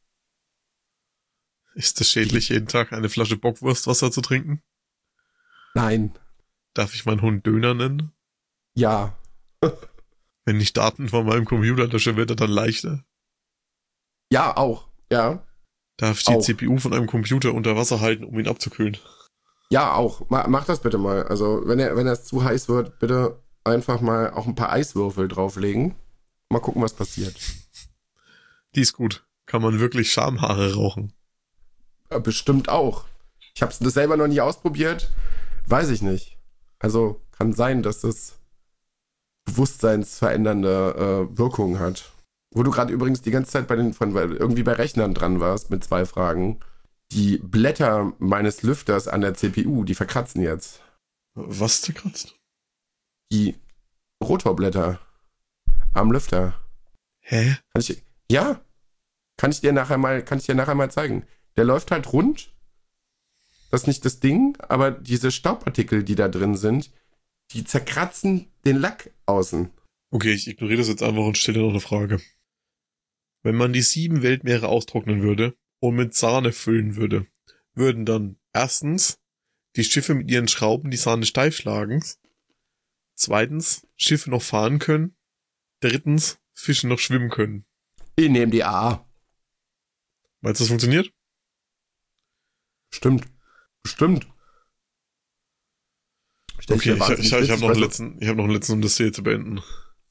Ist es schädlich, jeden Tag eine Flasche Bockwurstwasser zu trinken? Nein. Darf ich meinen Hund Döner nennen? Ja. Wenn ich Daten von meinem Computer lösche, wird er dann leichter? Ja, auch. Ja. Darf ich die auch. C P U von einem Computer unter Wasser halten, um ihn abzukühlen? Ja, auch. Mach das bitte mal. Also, wenn er, wenn es zu heiß wird, bitte einfach mal auch ein paar Eiswürfel drauflegen. Mal gucken, was passiert. Die ist gut. Kann man wirklich Schamhaare rauchen? Bestimmt auch. Ich habe es selber noch nie ausprobiert. Weiß ich nicht. Also, kann sein, dass das bewusstseinsverändernde äh, Wirkung hat. Wo du gerade übrigens die ganze Zeit bei den, von, irgendwie bei Rechnern dran warst mit zwei Fragen. Die Blätter meines Lüfters an der C P U, die verkratzen jetzt. Was zerkratzt? Die Rotorblätter am Lüfter. Hä? Kann ich, ja, kann ich dir nachher mal, kann ich dir nachher mal zeigen. Der läuft halt rund. Das ist nicht das Ding, aber diese Staubpartikel, die da drin sind, die zerkratzen den Lack außen. Okay, ich ignoriere das jetzt einfach und stelle noch eine Frage. Wenn man die sieben Weltmeere austrocknen würde und mit Sahne füllen würde, würden dann erstens die Schiffe mit ihren Schrauben die Sahne steif schlagen, zweitens Schiffe noch fahren können, drittens Fische noch schwimmen können. Ich nehme die A. Meinst du, das funktioniert? Stimmt. Stimmt. Okay, ich, ich, ich, ich habe noch, einen letzten, ich hab noch einen letzten, um das hier zu beenden.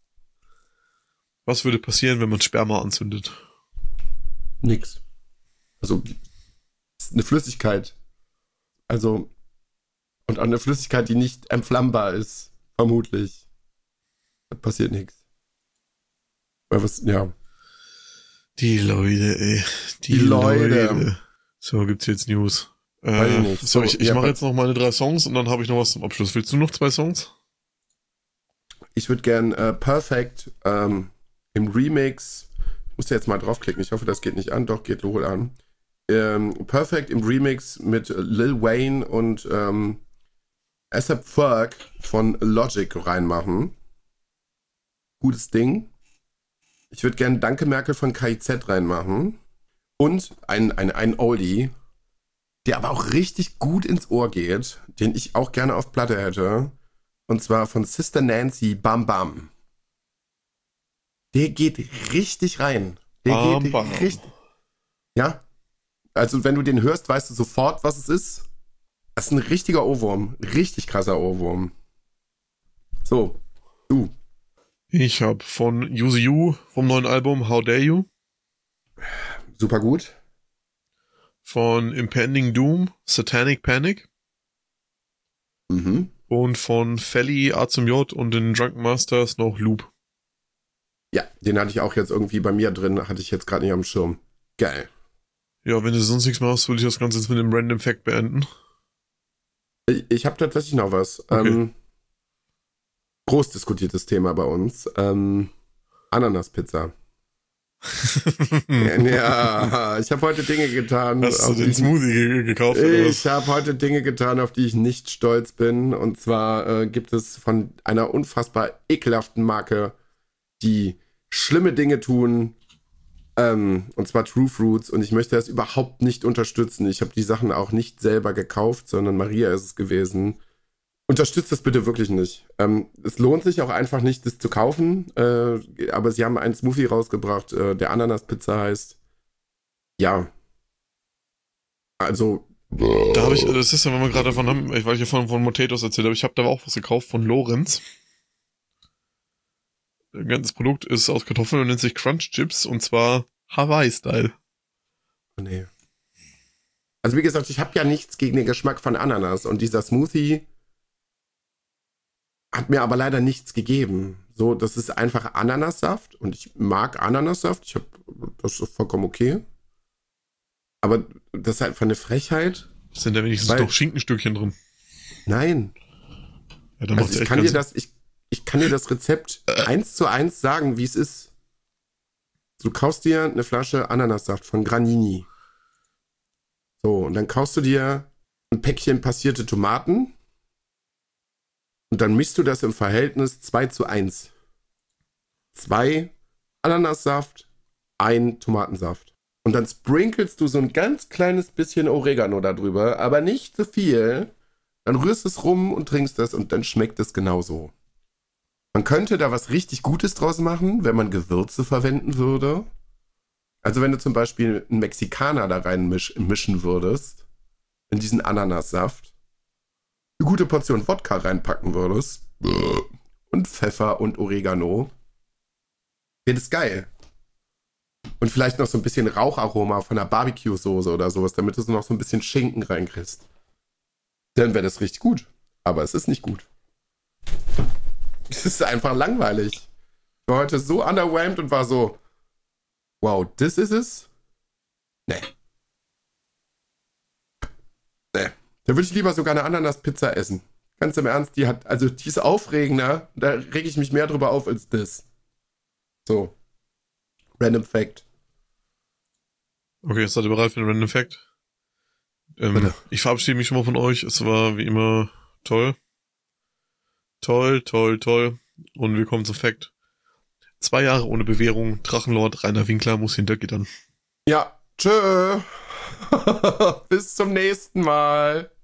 Was würde passieren, wenn man Sperma anzündet? Nix. Also, es ist eine Flüssigkeit. Also, und auch eine Flüssigkeit, die nicht entflammbar ist. Vermutlich. Da passiert nichts. Weil was, ja. Die Leute, ey. Die, die Leute. Leute. So, gibt's jetzt News. Weiß ich Äh, nicht. so, ich, ich ja, mache jetzt noch meine drei Songs und dann habe ich noch was zum Abschluss. Willst du noch zwei Songs? Ich würde gern äh, Perfect ähm, im Remix, ich muss jetzt mal draufklicken, ich hoffe, das geht nicht an, doch, geht wohl an. Ähm, Perfect im Remix mit Lil Wayne und ähm, A$AP Ferg von Logic reinmachen. Gutes Ding. Ich würde gern Danke Merkel von K I Z reinmachen. Und ein, ein, ein Oldie, der aber auch richtig gut ins Ohr geht, den ich auch gerne auf Platte hätte. Und zwar von Sister Nancy, Bam Bam. Der geht richtig rein. Der Bam, geht bam. richtig. Ja. Also wenn du den hörst, weißt du sofort, was es ist. Das ist ein richtiger Ohrwurm. Richtig krasser Ohrwurm. So, du. Ich habe von Use You vom neuen Album How Dare You. Super gut. Von Impending Doom, Satanic Panic. Mhm. Und von Felly, A zum J und den Drunken Masters noch Loop. Ja, den hatte ich auch jetzt irgendwie bei mir drin, hatte ich jetzt gerade nicht am Schirm. Geil. Ja, wenn du sonst nichts machst, würde ich das Ganze jetzt mit dem Random Fact beenden. Ich, ich habe tatsächlich noch was. Okay. Ähm, groß diskutiertes Thema bei uns. Ähm, Ananaspizza. Ja, ich habe heute Dinge getan. Hast du den Smoothie ge- gekauft? Oder was? Ich habe heute Dinge getan, auf die ich nicht stolz bin. Und zwar äh, gibt es von einer unfassbar ekelhaften Marke, die schlimme Dinge tun. Ähm, und zwar True Fruits. Und ich möchte das überhaupt nicht unterstützen. Ich habe die Sachen auch nicht selber gekauft, sondern Maria ist es gewesen. Unterstützt das bitte wirklich nicht. Ähm, es lohnt sich auch einfach nicht, das zu kaufen. Äh, aber sie haben einen Smoothie rausgebracht, äh, der Ananaspizza heißt. Ja. Also. Da habe ich, das ist ja, wenn wir gerade davon haben, weil ich ja von, von Potatoes erzählt habe, ich habe da auch was gekauft von Lorenz. Ein ganzes Produkt ist aus Kartoffeln und nennt sich Crunch Chips und zwar Hawaii-Style. Oh, nee. Also wie gesagt, ich habe ja nichts gegen den Geschmack von Ananas und dieser Smoothie hat mir aber leider nichts gegeben. So, das ist einfach Ananassaft und ich mag Ananassaft. Ich hab, das ist vollkommen okay. Aber das ist einfach eine Frechheit. Sind da wenigstens Weil, noch Schinkenstückchen drin? Nein. Ja, dann Also macht's ich echt kann dir ganz- das, ich, ich kann dir das Rezept eins zu eins sagen, wie es ist. Du kaufst dir eine Flasche Ananassaft von Granini. So, und dann kaufst du dir ein Päckchen passierte Tomaten. Und dann mischst du das im Verhältnis zwei zu eins. Zwei Ananassaft, ein Tomatensaft. Und dann sprinkelst du so ein ganz kleines bisschen Oregano da drüber, aber nicht zu viel. Dann rührst es rum und trinkst das und dann schmeckt es genauso. Man könnte da was richtig Gutes draus machen, wenn man Gewürze verwenden würde. Also wenn du zum Beispiel einen Mexikaner da rein misch- mischen würdest, in diesen Ananassaft, eine gute Portion Wodka reinpacken würdest und Pfeffer und Oregano, wäre das geil. Und vielleicht noch so ein bisschen Raucharoma von einer Barbecue-Soße oder sowas, damit du so noch so ein bisschen Schinken reinkriegst. Dann wäre das richtig gut. Aber es ist nicht gut. Es ist einfach langweilig. Ich war heute so underwhelmed und war so, wow, das ist es? Nee. Nee. Da würde ich lieber sogar eine Ananas-Pizza essen. Ganz im Ernst, die hat, also die ist aufregender, da rege ich mich mehr drüber auf als das. So. Random Fact. Okay, jetzt seid ihr bereit für den Random Fact. Ähm, Bitte. ich verabschiede mich schon mal von euch. Es war wie immer toll. Toll, toll, toll. Und wir kommen zum Fact. Zwei Jahre ohne Bewährung. Drachenlord Rainer Winkler muss hinter Gittern. Ja, tschö. Bis zum nächsten Mal.